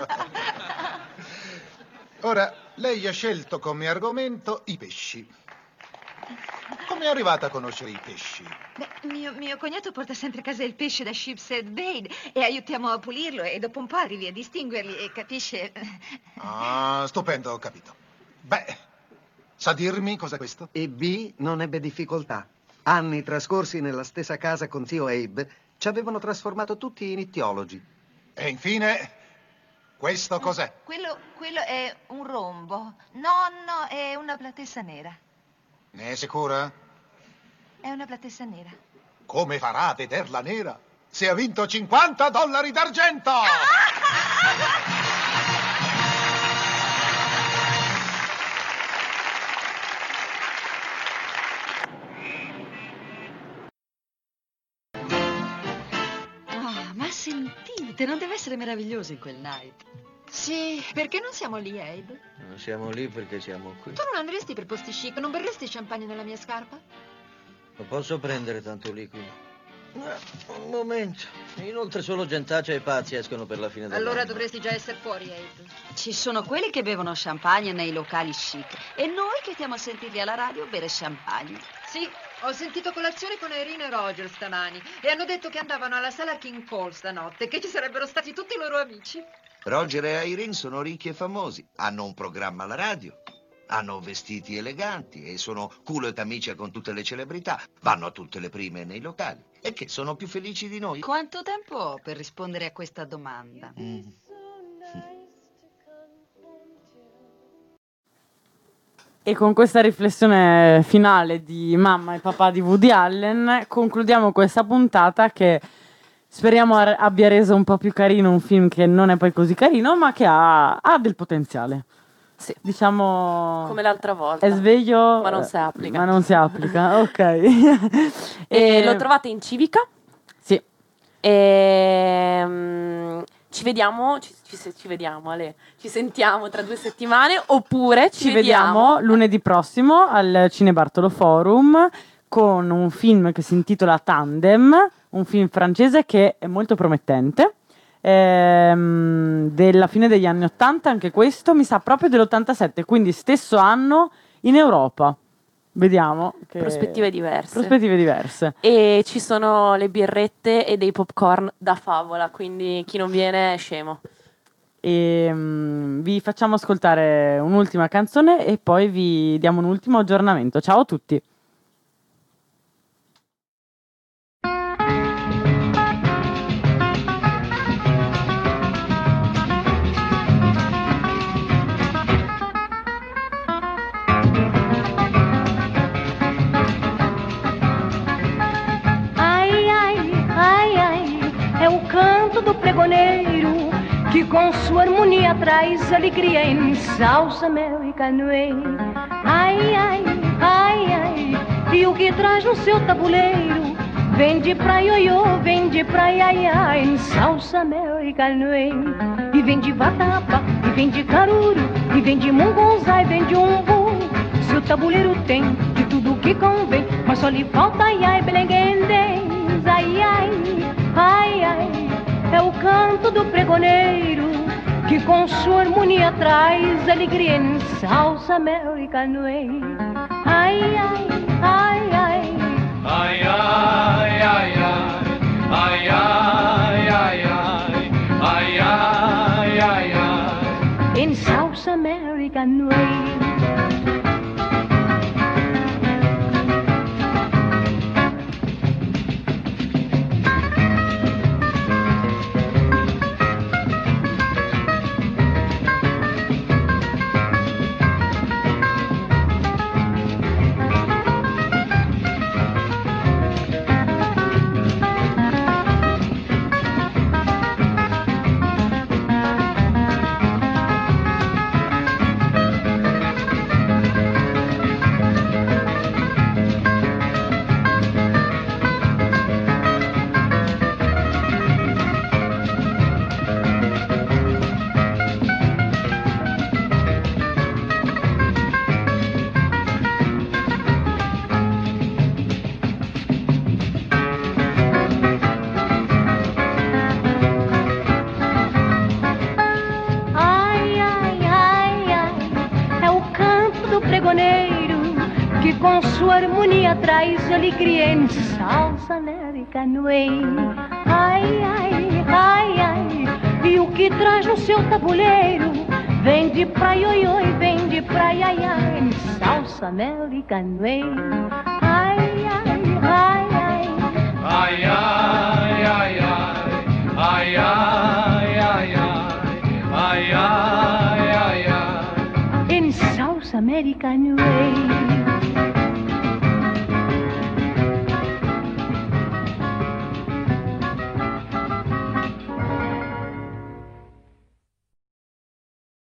Ora, lei ha scelto come argomento i pesci. Come è arrivata a conoscere i pesci? Beh, mio cognato porta sempre a casa il pesce da Shipshead Bay e aiutiamo a pulirlo e dopo un po' arrivi a distinguerli e capisce... Ah, stupendo, ho capito. Beh, sa dirmi cos'è questo? E B non ebbe difficoltà. Anni trascorsi nella stessa casa con zio Abe ci avevano trasformato tutti in ittiologi. E infine, questo cos'è? Quello è un rombo. No, è una platessa nera. Ne è sicura? È una platessa nera. Come farà a vederla nera se ha vinto $50 d'argento? Ma sentite, non deve essere meraviglioso in quel night. Sì, perché non siamo lì, Abe? Non siamo lì perché siamo qui. Tu non andresti per posti chic, non berresti champagne nella mia scarpa? Non posso prendere tanto liquido. Un momento. Inoltre solo gentaccia e pazzi escono per la fine dell'anno. Allora dovresti già essere fuori, Abe. Ci sono quelli che bevono champagne nei locali chic e noi che stiamo a sentirli alla radio bere champagne. Sì, ho sentito colazione con Irene e Roger stamani e hanno detto che andavano alla sala King Cole stanotte e che ci sarebbero stati tutti i loro amici. Roger e Irene sono ricchi e famosi, hanno un programma alla radio, hanno vestiti eleganti e sono culo e camicia con tutte le celebrità, vanno a tutte le prime nei locali e che sono più felici di noi. Quanto tempo ho per rispondere a questa domanda? E con questa riflessione finale di mamma e papà di Woody Allen concludiamo questa puntata che speriamo abbia reso un po' più carino un film che non è poi così carino, ma che ha del potenziale. Sì. Diciamo... Come l'altra volta. È sveglio... Ma non si applica. Ma non si applica, ok. E lo trovate in Civica? Sì. Ci vediamo, ci vediamo, Ale. Ci sentiamo tra 2 settimane oppure ci vediamo lunedì prossimo al Cine Bartolo Forum con un film che si intitola Tandem, un film francese che è molto promettente, della fine degli anni 80, anche questo mi sa proprio dell'87, quindi stesso anno in Europa. Vediamo. Prospettive diverse. E ci sono le birrette e dei popcorn da favola, quindi chi non viene è scemo. E vi facciamo ascoltare un'ultima canzone e poi vi diamo un ultimo aggiornamento. Ciao a tutti. É o canto do pregoneiro que com sua harmonia traz alegria em salsa, mel e canoe. Ai, ai, ai, ai, e o que traz no seu tabuleiro vem de pra ioiô, vem de pra iaiá, em salsa, mel e canoe. E vem de vatapa, e vem de caruru, e vem de mungunzá, e vem de umbu. Seu tabuleiro tem de tudo que convém, mas só lhe falta ai, ai, belenguendem. Ai, ai, ai, ai, é o canto do pregoneiro que com sua harmonia traz alegria em salsa, mel e canoe. Ai, ai, ai, ai, ai, ai, ai, ai, ai, ai, ai, ai, ai, ai, ai, em salsa, mel e canoe. harmonia traz alegria em Salsa American Way. Ai, ai, ai, ai, e o que traz no seu tabuleiro vem de praia, oi, oi, vem de praia, ai, ai, em Salsa American Way. Ai, ai, ai, ai, ai, ai, ai, ai, ai, ai, ai, ai, ai, ai, ai, in Salsa American Way.